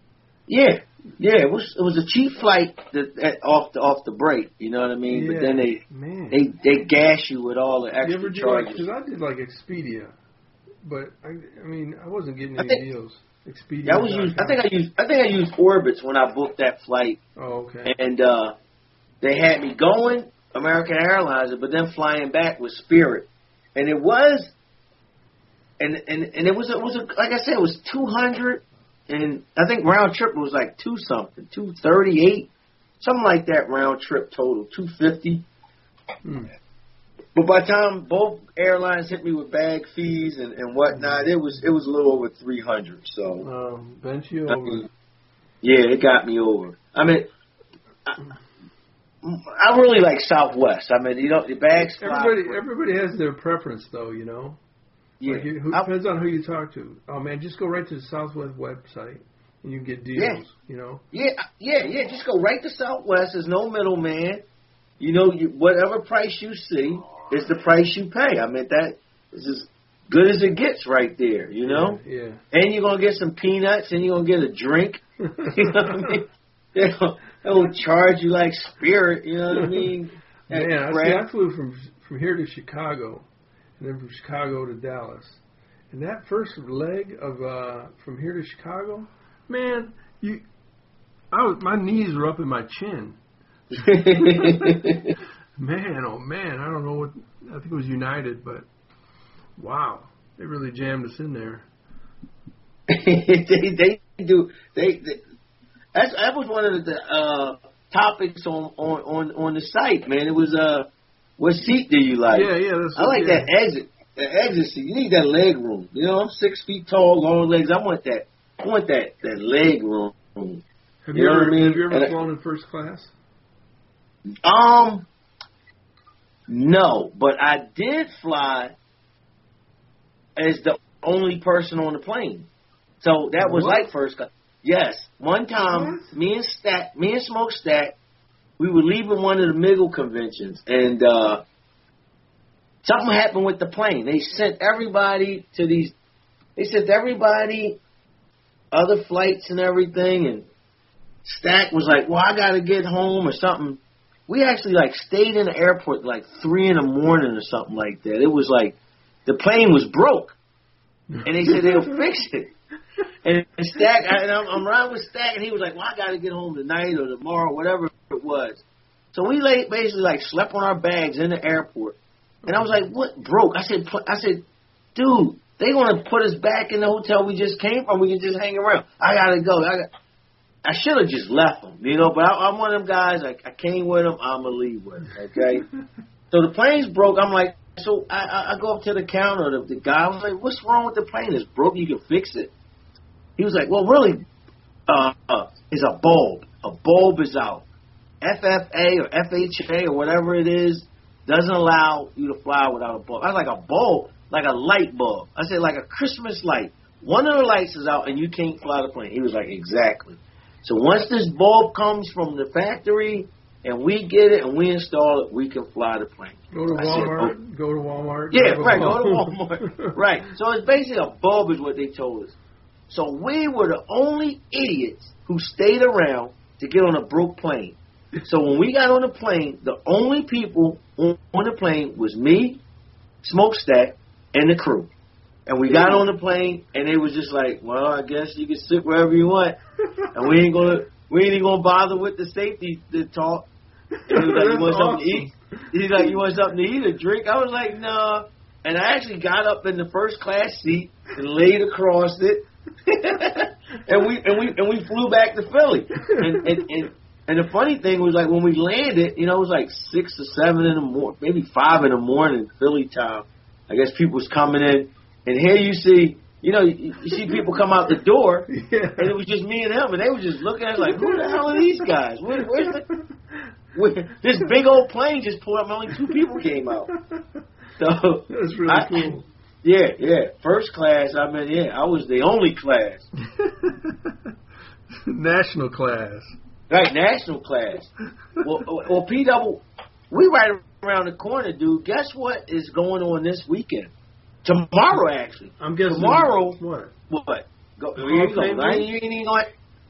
Yeah, yeah. It was it was a cheap flight that, at, off the off the break. You know what I mean? Yeah, but then they man. they they gas you with all the You extra ever do charges. because I did like Expedia, but I, I mean I wasn't getting I any think- deals. Expedia. That was used. I think I used. I think I used Orbitz when I booked that flight, Oh, okay. and uh, they had me going American Airlines, but then flying back with Spirit, and it was, and and and it was it was a, like I said, it was two hundred, and I think round trip was like two something, two thirty eight, something like that round trip total, two fifty. Hmm. But by the time both airlines hit me with bag fees and, and whatnot, it was it was a little over three hundred. So Um, bent you I over. mean, yeah, it got me over. I mean, I, I really like Southwest. I mean, you know, the bags fly. Everybody, everybody has their preference, though. You know, yeah, like you, who, I- depends on who you talk to. Oh man, just go right to the Southwest website and you can get deals. Yeah. You know. yeah, yeah, yeah. Just go right to Southwest. There's no middleman. You know, you, whatever price you see is the price you pay. I mean, that is as good as it gets right there. You know. Yeah. And you're gonna get some peanuts, and you're gonna get a drink. yeah. You know what I mean? They don't, they don't charge you like Spirit. You know what I mean? That Man, I, crap. see, I flew from from here to Chicago, and then from Chicago to Dallas. And that first leg of uh, from here to Chicago, man, you, I was, my knees were up in my chin. Man, oh man, I don't know what, I think it was United, but wow, they really jammed us in there. they they do they, they that's that was one of the uh, topics on, on, on, on the site, man. It was uh what seat do you like? Yeah, yeah, that's I like yeah. that exit the exit seat. You need that leg room. You know, I'm six feet tall, long legs. I want that I want that, that leg room. Have You you, know ever what I mean? have you ever And I- flown in first class? Um no, but I did fly as the only person on the plane. So that was What? like first class. Yes. One time, What? me and Stack, me and Smokestack, we were leaving one of the Miggle conventions, and uh, something happened with the plane. They sent everybody to these. They sent everybody other flights and everything, and Stack was like, "Well, I got to get home or something." We actually like stayed in the airport like three in the morning or something like that. It was like the plane was broke, and they said they'll fix it. And Stack, and I'm, I'm riding with Stack, and he was like, "Well, I got to get home tonight or tomorrow, whatever it was." So we lay, basically like slept on our bags in the airport, and I was like, "What broke?" I said, "I said, dude, they gonna put us back in the hotel we just came from. We can just hang around. I gotta go. I got." I should have just left them, you know, but I, I'm one of them guys, I, I came with them, I'm going to leave with them, okay? So the plane's broke. I'm like, so I, I, I go up to the counter, the, the guy was like, what's wrong with the plane? It's broke, you can fix it. He was like, well, really, uh, uh, it's a bulb. A bulb is out. F F A or F H A or whatever it is doesn't allow you to fly without a bulb. I was like, a bulb? Like a light bulb. I said, like a Christmas light. One of the lights is out and you can't fly the plane. He was like, exactly. So once this bulb comes from the factory and we get it and we install it, we can fly the plane. Go to I said, Walmart. oh. Go to Walmart. Yeah, grab a right. Go bulb. to Walmart. Right. So it's basically a bulb is what they told us. So we were the only idiots who stayed around to get on a broke plane. So when we got on the plane, the only people on, on the plane was me, Smokestack, and the crew. And we got on the plane, and they was just like, well, I guess you can sit wherever you want. And we ain't gonna, we ain't even gonna bother with the safety the talk. And he was like, you want something to eat? He's like, you want something to eat or drink? I was like, nah. And I actually got up in the first class seat and laid across it. and we and we and we flew back to Philly. And and, and and the funny thing was, like, when we landed, you know, it was like six or seven in the morning, maybe five in the morning, Philly time. I guess people was coming in. And here you see, you know, you, you see people come out the door, Yeah. and it was just me and him, and they were just looking at us like, who the hell are these guys? Where, where's the, where, this big old plane just pulled up, and only two people came out. So That's really I, cool. Yeah, yeah. First class, I mean, yeah, I was the only class. National class. Right, national class. Well, well, P double, we right around the corner, dude. Guess what is going on this weekend? Tomorrow, actually. I'm guessing. Tomorrow. What? What? Go, The here you Hall of go. Fame Now game? you ain't even going.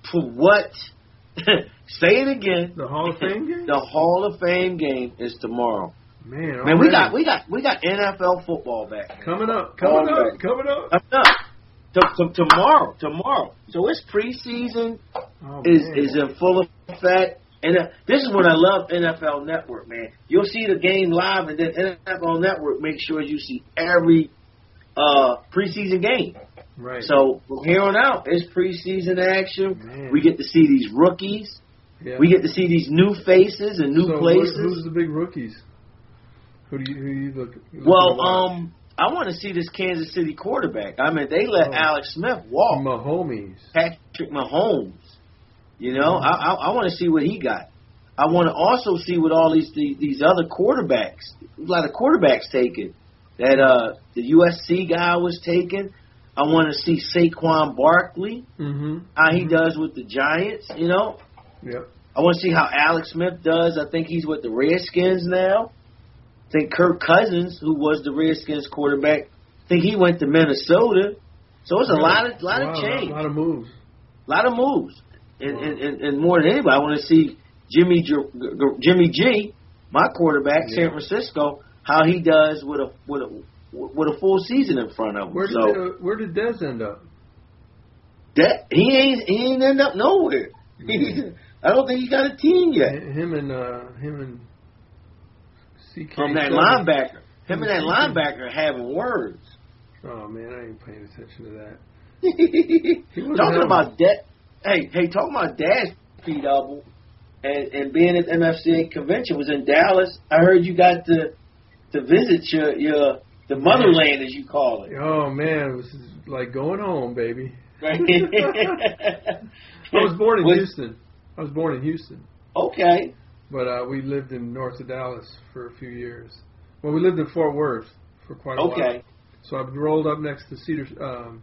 For what? Say it again. The Hall of Fame game? The Hall of Fame game is tomorrow. Man, Man, we already. got we got we got N F L football back. Man. Coming up, coming Already. up, coming up. Coming up. To, to, tomorrow, tomorrow. So it's preseason Oh, is man. is in full effect. And uh, this is what I love N F L Network, man. You'll see the game live, and then N F L Network makes sure you see every uh, preseason game. Right. So from here on out, it's preseason action. Man. We get to see these rookies. Yeah. We get to see these new faces and new so places. Who, who's the big rookies? Who do you, who you look? look well, to watch? um, I want to see this Kansas City quarterback. I mean, they let Oh. Alex Smith walk. Mahomes. Patrick Mahomes. You know, I I, I want to see what he got. I want to also see what all these, these these other quarterbacks. A lot of quarterbacks taken. That uh, the U S C guy was taken. I want to see Saquon Barkley, Mm-hmm. how he does with the Giants. You know, Yep. I want to see how Alex Smith does. I think he's with the Redskins now. I think Kirk Cousins, who was the Redskins quarterback, I think he went to Minnesota. So it's a lot of lot wow, of change. A lot of moves. A lot of moves. And, and, and, and more than anybody, I want to see Jimmy G, Jimmy G, my quarterback, Yeah. San Francisco, how he does with a with a with a full season in front of him. Where did so uh, where did Dez end up? that he ain't he ain't end up nowhere. Mhm. I don't think he got a team yet. Him and uh, him and C K From that seven. linebacker, him and that C K. linebacker are having words. Oh man, I ain't paying attention to that. talking having- about that. Hey, hey, talking about Dash P Double and and being at the M F C A convention was in Dallas. I heard you got to to visit your your the motherland as you call it. Oh man, it was like going home, baby. Right? I was born in Was- Houston. I was born in Houston, Okay. but uh, we lived in north of Dallas for a few years. Well, we lived in Fort Worth for quite a while. Okay. So I rolled up next to Cedar um,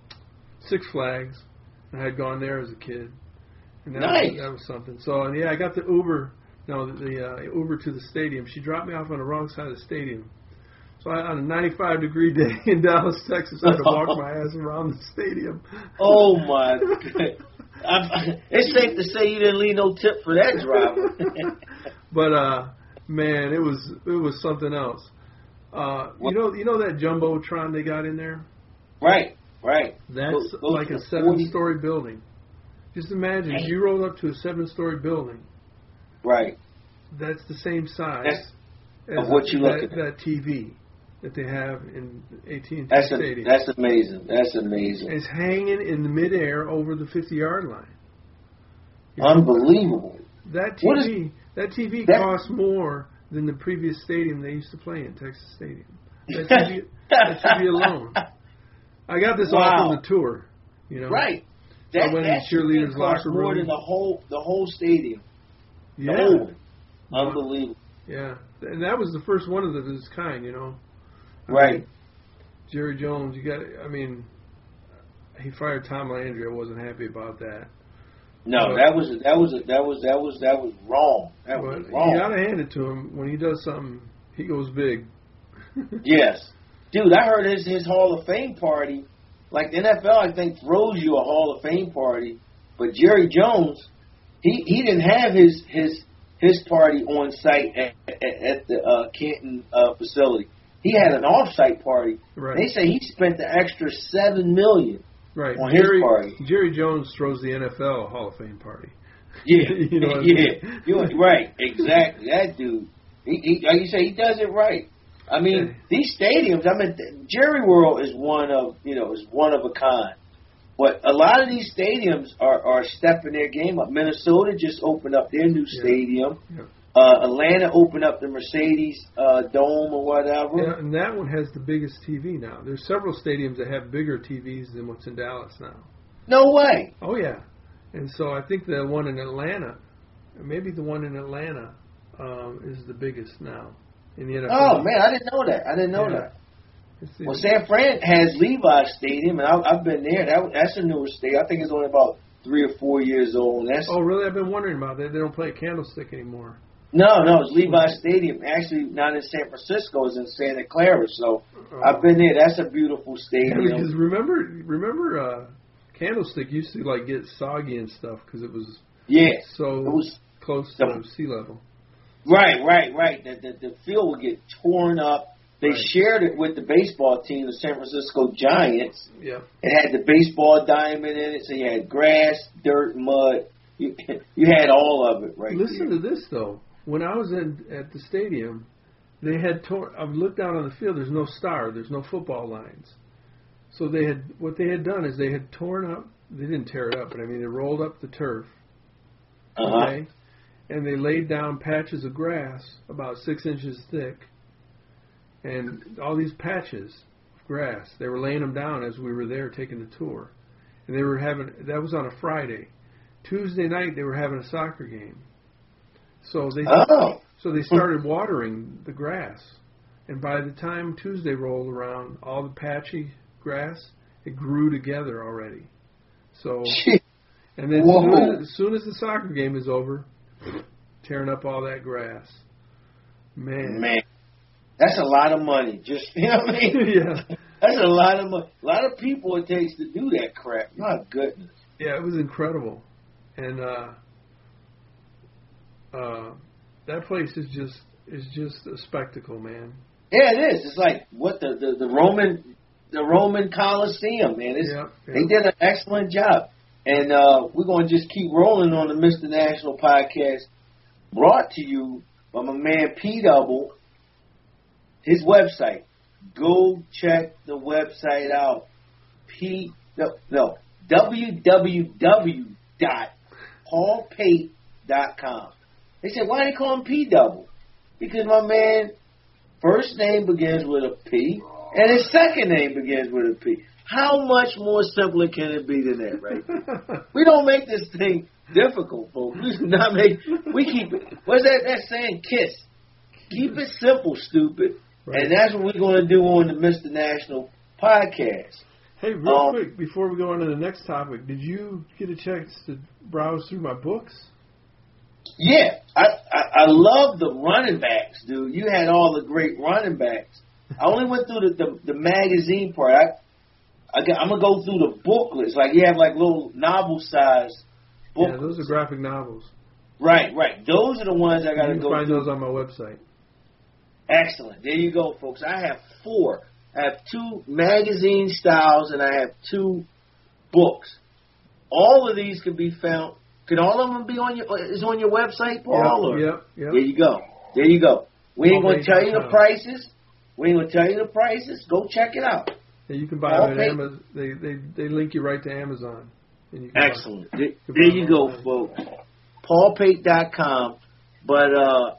Six Flags. I had gone there as a kid, and that, Nice. was, that was something. So and yeah, I got the Uber. No, the, the uh, Uber to the stadium. She dropped me off on the wrong side of the stadium. So I, on a ninety-five degree day in Dallas, Texas, I had to walk my ass around the stadium. Oh my God. I'm, it's safe to say you didn't leave no tip for that driver. But uh, man, it was it was something else. Uh, you know, you know that jumbotron they got in there. Right, right. That's Those- those like a are forty seven-story building. Just imagine if you roll up to a seven-story building. Right. That's the same size That's as of what you that, look at. that T V that they have in A T and T That's a, Stadium. that's amazing. That's amazing. It's hanging in the midair over the fifty-yard line. You know, Unbelievable. that What T V, that T V that- costs more than the previous stadium they used to play in, Texas Stadium. That T V, that T V alone. I got this Wow. off on the tour. You know, Right. I That, went in that the cheerleaders' shit costs locker more room. than the whole the whole stadium. The Yeah, whole one. Unbelievable. yeah, and that was the first one of its kind. You know, I Right. mean, Jerry Jones, you got. I mean, he fired Tom Landry. I wasn't happy about that. No, But- that was that was that was that was that was wrong. That But was you wrong. gotta hand it to him. When he does something, he goes big. Yes, dude. I heard his his Hall of Fame party. Like the N F L, I think throws you a Hall of Fame party, but Jerry Jones, he he didn't have his his his party on site at, at, at the uh, Canton uh, facility. He had an off-site party. Right. They say he spent the extra seven million. Right. On his Jerry, party. Jerry Jones throws the N F L Hall of Fame party. Yeah, You know what I yeah, mean? you right, exactly. That dude, he, he, like you say, he does it right. I mean, Yeah. these stadiums. I mean, Jerry World is one of you know is one of a kind. But a lot of these stadiums are, are stepping their game up. Minnesota just opened up their new Yeah. stadium. Yeah. Uh, Atlanta opened up the Mercedes uh, Dome or whatever. Yeah, and that one has the biggest T V now. There's several stadiums that have bigger T Vs than what's in Dallas now. No way. Oh yeah, and so I think the one in Atlanta, maybe the one in Atlanta, um, is the biggest now in the N F L. Oh man, I didn't know that. I didn't know Yeah. that. It's the- Well, San Fran has Levi's Stadium, and I, I've been there. That, that's a newer stadium. I think it's only about three or four years old. And that's oh really? I've been wondering about that. They don't play at Candlestick anymore. no, no, it's Levi's Stadium. Actually, not in San Francisco, it's in Santa Clara. So Oh. I've been there. That's a beautiful Yeah, because stadium. remember, remember, uh, Candlestick used to like get soggy and stuff because it was Yeah. so It was close the- to sea level. right, right, right. The, the the field would get torn up. They Right. shared it with the baseball team, the San Francisco Giants. Yeah. It had the baseball diamond in it, so you had grass, dirt, mud. You you had all of it right Listen there. to this though. When I was in at the stadium, they had torn. I've looked down on the field. There's no star. There's no football lines. So they had what they had done is they had torn up. They didn't tear it up, but I mean they rolled up the turf. Uh-huh. Okay, and they laid down patches of grass about six inches thick, and all these patches of grass. They were laying them down as we were there taking the tour, and they were having. That was on a Friday. Tuesday night they were having a soccer game. So they Oh. so they started watering the grass, and by the time Tuesday rolled around, all the patchy grass it grew together already. So and then as Whoa. soon as, as soon as the soccer game is over, tearing up all that grass. Man, Man, that's a lot of money. Just you know what I mean? yeah, That's a lot of money. A lot of people it takes to do that crap. My goodness. yeah, it was incredible, and uh, uh, that place is just is just a spectacle, man. Yeah, it is. It's like what the the, the Roman the Roman Coliseum, man. It's, Yeah, yeah. They did an excellent job, and uh, we're going to just keep rolling on the Mister National podcast, brought to you by my man P Double. His website. Go check the website out. P no no w w w dot paul pate dot com. They said, why do they call him P Double? Because my man first name begins with a P and his second name begins with a P. How much more simpler can it be than that, right? We don't make this thing difficult, folks. We do not make we keep it what's that that saying? Kiss. Keep it simple, stupid. Right. And that's what we're going to do on the Mister National podcast. Hey, real Um, quick, before we go on to the next topic, did you get a chance to browse through my books? Yeah, I, I, I love the running backs, dude. You had all the great running backs. I only went through the, the, the magazine part. I, I got, I'm going to go through the booklets. Like, you have, like, little novel-sized booklets. Yeah, those are graphic novels. Right, right. Those are the ones I got You to can go find through. those on my website. Excellent. There you go, folks. I have four. I have two magazine styles, and I have two books. All of these can be found. Can all of them be on your is on your website, Paul? or- Yep, yep, yep. There you go. There you go. We ain't going to tell you the Paul Pate dot com. prices. We ain't going to tell you the prices. Go check it out. Yeah, you can buy Paul them at Pate. Amazon. They, they they link you right to Amazon. And you can buy- Excellent. There, there you go, folks. paul pate dot com. But uh,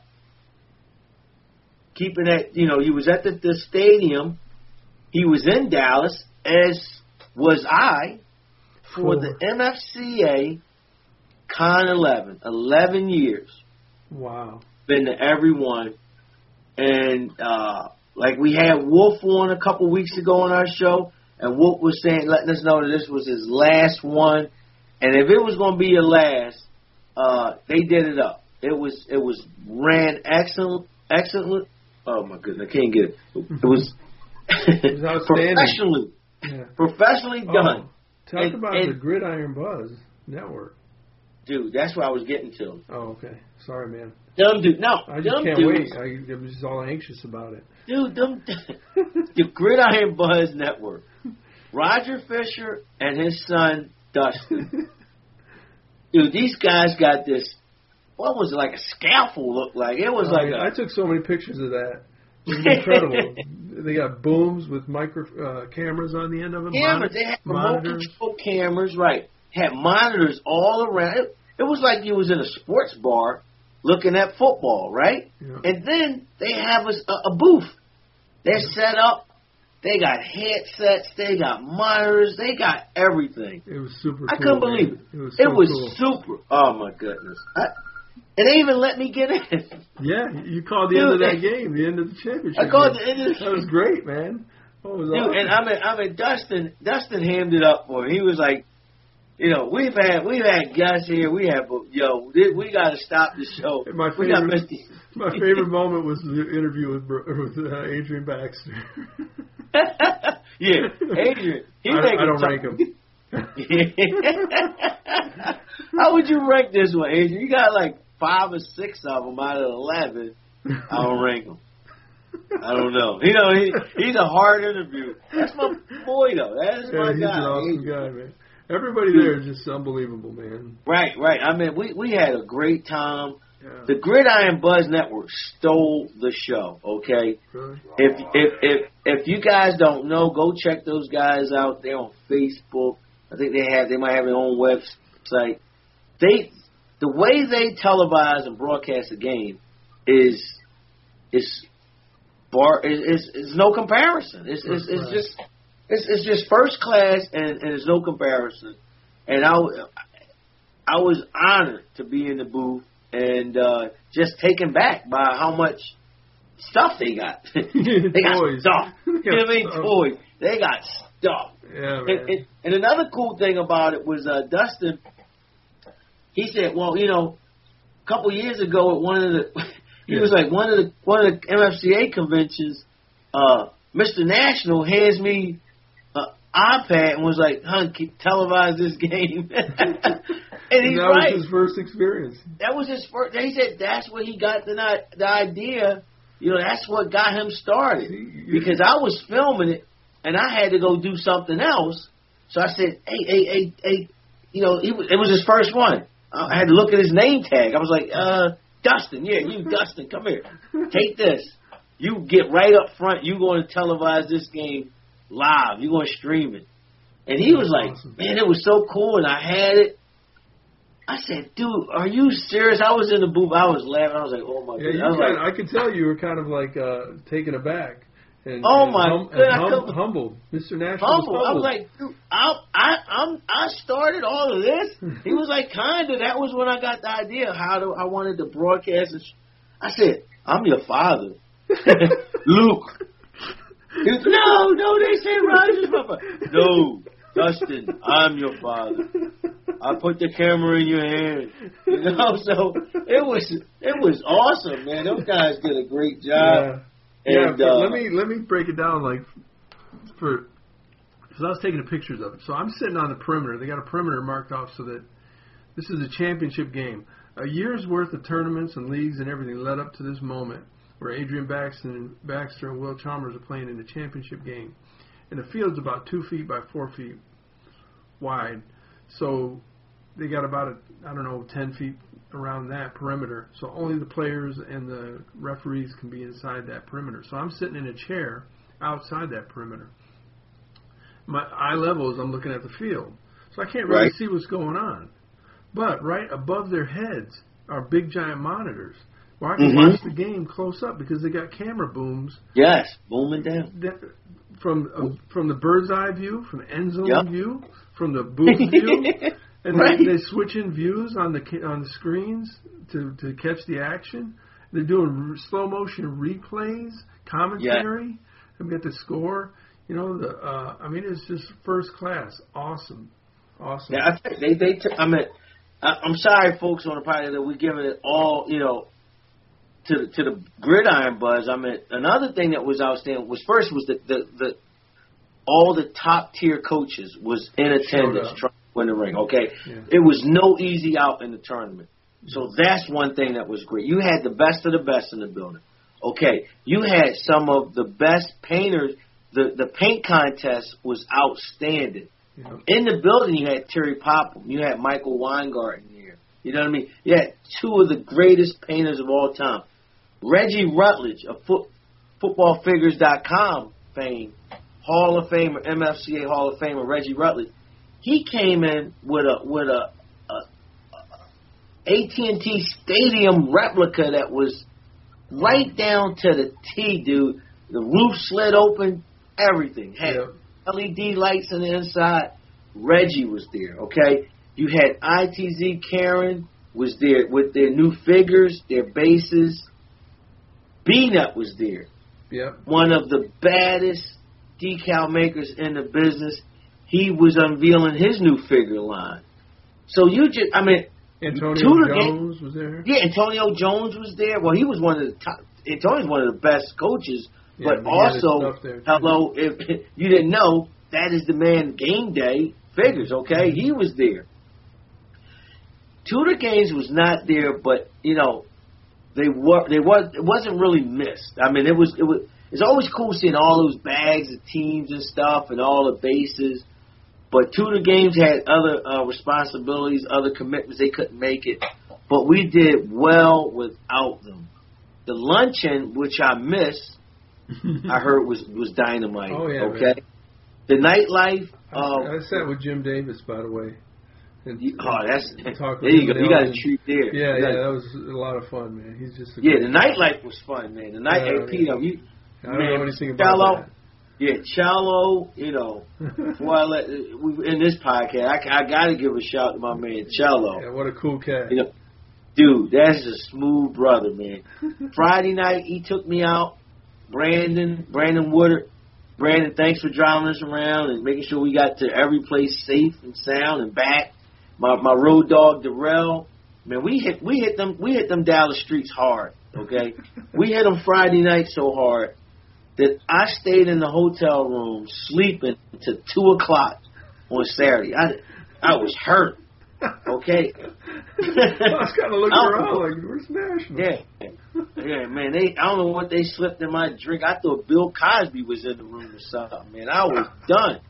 keeping that, you know, he was at the, the stadium. He was in Dallas, as was I, for Cool. the M F C A Con eleven. eleven years. Wow. Been to every one. And uh, like we had Wolf on a couple weeks ago on our show, and Wolf was saying, letting us know that this was his last one. And if it was going to be your last, uh, they did it up. It was it was ran excellent, excellent. Oh my goodness, I can't get it. It was, It was outstanding. professionally, Yeah. professionally done, Oh, talk And- about and- the Gridiron Buzz Network. dude. That's what I was getting to. Oh, okay. Sorry, man. Them dude, no, I just them can't dudes, wait. I, I was just all anxious about it. dude. Them, the Gridiron Buzz Network. Roger Fisher and his son Dustin. Dude, these guys got this. What was it, like a scaffold look like? It was Oh, like yeah, a, I took so many pictures of that. It was incredible. They got booms with micro uh, cameras on the end of them. cameras. Mon- They had remote monitors. control cameras, right? Had monitors all around. It, it was like you was in a sports bar looking at football, right? Yeah. And then they have a, a booth. They're set up. They got headsets. They got monitors. They got everything. It was super I cool. couldn't believe man. it. It was, so It was cool. super. Oh my goodness! I, and they even let me get in. Yeah, you called the Dude, end of that they- game, the end of the championship. I called game. the end of the- That was great, man. Oh, it was Dude, awesome. and I mean, I mean, Dustin, Dustin hammed it up for me. He was like, you know, we've had we've had Gus here. We have, yo, we got to stop the show. My we got favorite- Misty. My favorite moment was the interview with Br- with uh, Adrian Baxter. Yeah, Adrian. He I, make I it don't tough. rank him. How would you rank this one, Adrian? You got like five or six of them out of eleven. I don't rank them. I don't know. You know, he, he's a hard interview. That's my boy, though. That's yeah, my he's guy. an awesome Adrian. guy, man. Everybody there is just unbelievable, man. Right, right. I mean, we, we had a great time. Yeah. The Gridiron Buzz Network stole the show, okay? Really? If if if if you guys don't know, go check those guys out. They're on Facebook. I think they have they might have their own website. They the way they televise and broadcast the game is is bar is is, is no comparison. It's it's, it's just it's it's just first class and, and there's no comparison. And I I was honored to be in the booth. And uh, just taken back by how much stuff they got. They got Toys. stuff. You know what I mean? Stuff. Toys. They got stuff. Yeah, man. And, and, and another cool thing about it was uh, Dustin, he said, well, you know, a couple years ago at one of the, he Yeah. was like, one of the one of the M F C A conventions, uh, Mister National hands me an iPad and was like, "Hun, televise this game." And he's that right. was his first experience. That was his first. He said that's where he got the the idea. You know, that's what got him started. Because I was filming it, and I had to go do something else. So I said, "Hey, hey, hey, hey," you know, it was, it was his first one. I had to look at his name tag. I was like, "Uh, Dustin, yeah, you, Dustin, come here, take this. You get right up front. You going to televise this game live. You going to stream it." And he was like, awesome. "Man, it was so cool," and I had it. I said, "Dude, are you serious?" I was in the booth. I was laughing. I was like, "Oh my Yeah, god!" you I, was kind like, I could tell you were kind of like uh, taken aback. And, Oh, and my hum, God. and hum, humbled. Mister National humble. was I was humbled. like, "Dude, I, I, I'm, I started all of this." He was like, "Kinda." That was when I got the idea of how to, I wanted to broadcast. And sh- I said, "I'm your father, Luke." He was, no, no, they say Roger's my father. No, Dustin, I'm your father. I put the camera in your hand. You know, so it was it was awesome, man. Those guys did a great job. Yeah, And, yeah uh, let me let me break it down like for because I was taking the pictures of it. So I'm sitting on the perimeter. They got a perimeter marked off so that this is a championship game. A year's worth of tournaments and leagues and everything led up to this moment where Adrian Baxter and Baxter and Will Chalmers are playing in the championship game. And the field's about two feet by four feet wide. So they got about, a, I don't know, ten feet around that perimeter. So only the players and the referees can be inside that perimeter. So I'm sitting in a chair outside that perimeter. My eye level is I'm looking at the field. So I can't really Right. see what's going on. But right above their heads are big giant monitors where I can Mhm. watch the game close up because they got camera booms Yes, booming down. that, from uh, from the bird's eye view, from the end zone Yep. view, from the booth view, and Right. they, they switch in views on the ca- on the screens to, to catch the action. They're doing r- slow motion replays, commentary. They've got the score. You know, the uh, I mean, it's just first class, awesome, awesome. Yeah, I think they they. T- I mean, I, I'm sorry, folks on the podcast that we're giving it all, you know, to the, to the Gridiron Buzz. I mean, another thing that was outstanding was first was the the, the all the top tier coaches was in attendance up. trying to win the ring. Okay, Yeah. it was no easy out in the tournament. So that's one thing that was great. You had the best of the best in the building. Okay, you had some of the best painters. The the paint contest was outstanding. Yeah. In the building, you had Terry Popham. You had Michael Weingarten here. You know what I mean? You had two of the greatest painters of all time. Reggie Rutledge of foot, football figures dot com fame, Hall of Famer, M F C A Hall of Famer Reggie Rutledge. He came in with a with a, a, a A T and T Stadium replica that was right down to the T, dude. The roof slid open, everything. Had Yeah. L E D lights on the inside. Reggie was there, okay? You had I T Z Karen was there with their new figures, their bases. B-Nut was there. Yep. One of the baddest decal makers in the business. He was unveiling his new figure line. So you just, I mean, Antonio Tudor Jones game- was there. yeah, Antonio Jones was there. Well, he was one of the top. Antonio's one of the best coaches. Yeah, But but he had his also, stuff there, too. hello, if you didn't know, that is the man game day figures, okay? He was there. Tudor Games was not there, but you know, they were. They was. It wasn't really missed. I mean, it was. It was. It's always cool seeing all those bags of teams and stuff and all the bases. But Tudor Games had other uh, responsibilities, other commitments. They couldn't make it. But we did well without them. The luncheon, which I missed, I heard was was dynamite. Oh yeah. Okay. Man. The nightlife. I, Uh, I sat with Jim Davis, by the way. And, you, oh, that's and there you go. You got a treat there. Yeah, you yeah, got, that was a lot of fun, man. He's just a yeah. great The nightlife was fun, man. The night, Yeah, hey, Peter, yeah. you. I don't man, know anything about Chalo, that. Yeah, Chalo, you know. Well, we, in this podcast, I, I got to give a shout to my man Chalo. Yeah, what a cool cat. You know, dude, that's a smooth brother, man. Friday night, he took me out. Brandon, Brandon Woodard. Brandon, thanks for driving us around and making sure we got to every place safe and sound and back. My my road dog Darrell, man, we hit we hit them we hit them Dallas streets hard. Okay, we hit them Friday night so hard that I stayed in the hotel room sleeping to two o'clock on Saturday. I I was hurt. Okay, I was kind of looking around like, where's National? Yeah, yeah, man. They I don't know what they slipped in my drink. I thought Bill Cosby was in the room or something. Man, I was done.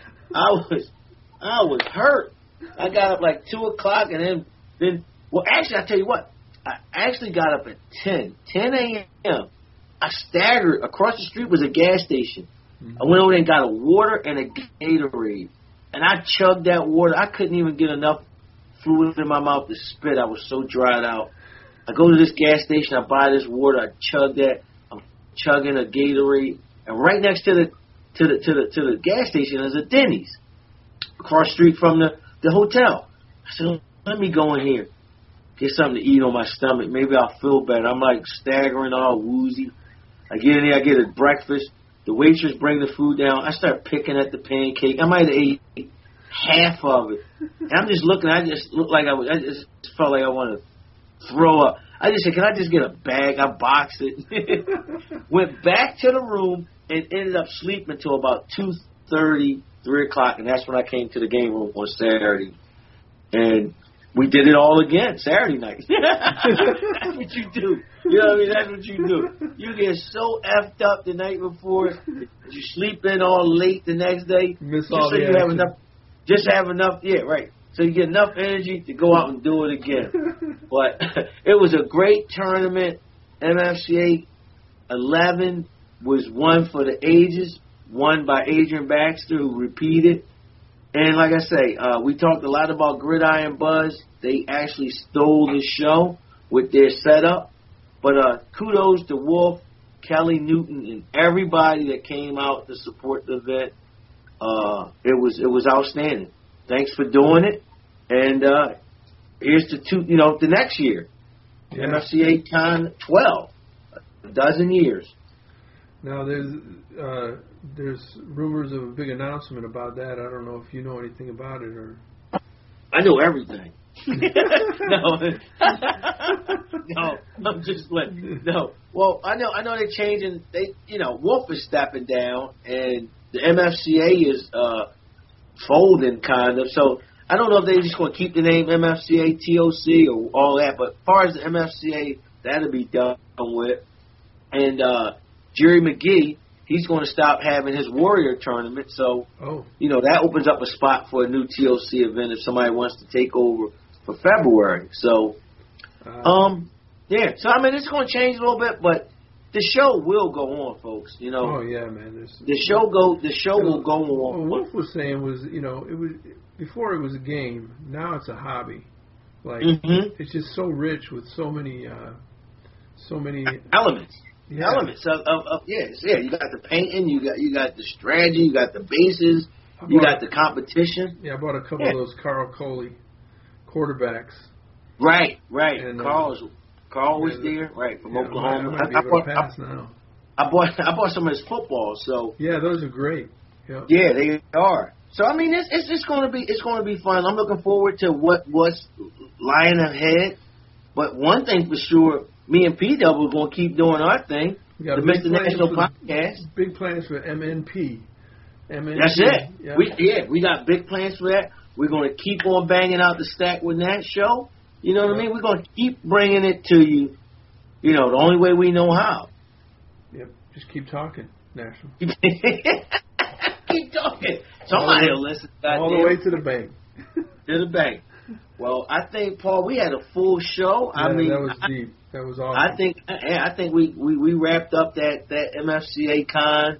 I was I was hurt. I got up like two o'clock and then then well actually I tell you what, I actually got up at ten. ten a.m. I staggered. Across the street was a gas station. Mm-hmm. I went over there and got a water and a Gatorade. And I chugged that water. I couldn't even get enough fluid in my mouth to spit. I was so dried out. I go to this gas station. I buy this water. I chug that. I'm chugging a Gatorade. And right next to the to the to the to the gas station is a Denny's across the street from the the hotel. I said, let me go in here, get something to eat on my stomach. Maybe I'll feel better. I'm like staggering, all woozy. I get in there. I get a breakfast. The waitress bring the food down. I start picking at the pancake. I might have ate half of it. And I'm just looking. I just look like I was. I just felt like I want to throw up. I just said, can I just get a bag? I boxed it. Went back to the room and ended up sleeping until about two thirty, three o'clock, and that's when I came to the game room on Saturday. And we did it all again Saturday night. That's what you do. You know what I mean? That's what you do. You get so effed up the night before, you sleep in all late the next day. Miss just all so the you action. have enough. Just have enough. Yeah, right. So you get enough energy to go out and do it again. But it was a great tournament. M F C A eleven was one for the ages, won by Adrian Baxter, who repeated. And like I say, uh, we talked a lot about Gridiron Buzz. They actually stole the show with their setup. But uh, kudos to Wolf, Kelly Newton, and everybody that came out to support the event. Uh, it was it was outstanding. Thanks for doing it. And uh, here's to two, you know, the next year, Yeah. M F C A Con twelve, a dozen years. Now there's uh, there's rumors of a big announcement about that. I don't know if you know anything about it or. I know everything. no, no, I'm just like no. Well, I know, I know they're changing. They, you know, Wolf is stepping down, and the M F C A is uh, folding, kind of. So I don't know if they're just going to keep the name M F C A T O C or all that. But as far as the M F C A, that'll be done with. And uh, Jerry McGee, he's going to stop having his Warrior tournament. So, oh. you know, that opens up a spot for a new T O C event if somebody wants to take over for February. So, Uh, um, yeah. So, I mean, it's going to change a little bit, but the show will go on, folks. You know, oh yeah, man. There's, the show go. The show will go What on. Wolf was saying was, you know, it was before it was a game. Now it's a hobby. Like Mhm. it's just so rich with so many, uh, so many Elements. yeah. Elements of, of, of yes, yeah. You got the painting, you got you got the strategy, you got the bases, I you bought- got the competition. Yeah, I bought a couple Yeah. of those Carl Coley quarterbacks. Right, right. And, uh, Carl's Carl was yeah, there, right, from Yeah, Oklahoma. I might, I might be I, I able bought to I, pass now. I bought I bought some of his football, so Yeah, those are great. Yep. yeah, they are. So I mean, it's it's, it's going to be it's going to be fun. I'm looking forward to what what's lying ahead. But one thing for sure, me and P W are going to keep doing our thing. We got The big Mister plans National for the- Podcast. Big plans for M N P. M N C. That's it. Yeah. We yeah, we got big plans for that. We're going to keep on banging out the Stack with Nat show. You know what I mean? We're going to keep bringing it to you. You know, the only way we know how. Yep. Just keep talking, National. Keep talking. Somebody will listen. All the way to the bank. To the bank. Well, I think, Paul, we had a full show. Yeah, I mean, that was I, deep. That was awesome. I think, I think we, we, we wrapped up that, that M F C A con.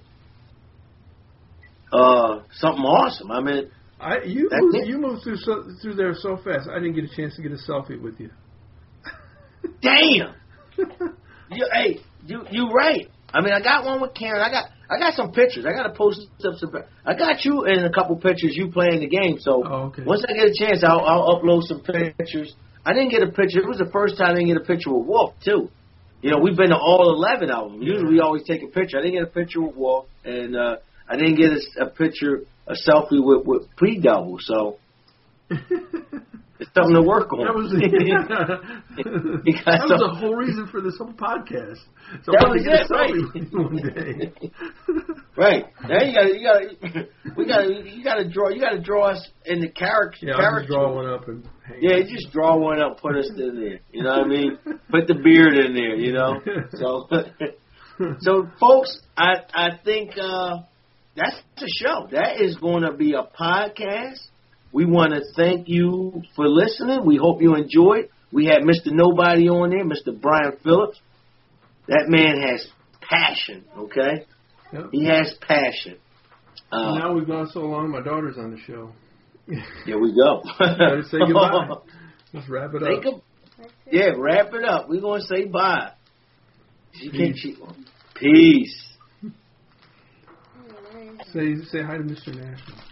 Uh, something awesome. I mean, I you moved, you moved through so, through there so fast. I didn't get a chance to get a selfie with you. Damn. you, hey, you you right. I mean, I got one with Karen. I got I got some pictures. I got to post up some. I got you in a couple pictures. You playing the game. So oh, okay. Once I get a chance, I'll, I'll upload some pictures. I didn't get a picture. It was the first time I didn't get a picture with Wolf too. You know, we've been to all eleven of them. Usually, we always take a picture. I didn't get a picture with Wolf, and uh, I didn't get a, a picture, a selfie with with Pre-Double. So. It's something to work on. That was, yeah. that was the whole reason for this whole podcast. So that I was it, right? One day. Right. Now you got you got we got you got to draw you got to draw us in the character. Yeah, character. I'll just draw one up and hang yeah, it. you just draw one up, put us in there. You know what I mean? Put the beard in there. You know. So, so folks, I I think uh, that's the show. That is going to be a podcast. We want to thank you for listening. We hope you enjoyed. We had Mister Nobody on there, Mister Brian Phillips. That man has passion, okay? Yep. He has passion. Uh, now we've gone so long, my daughter's on the show. Here we go. Better say goodbye. Let's wrap it up. A, yeah, wrap it up. We're going to say bye. She can't, she, peace. Say, say hi to Mister National.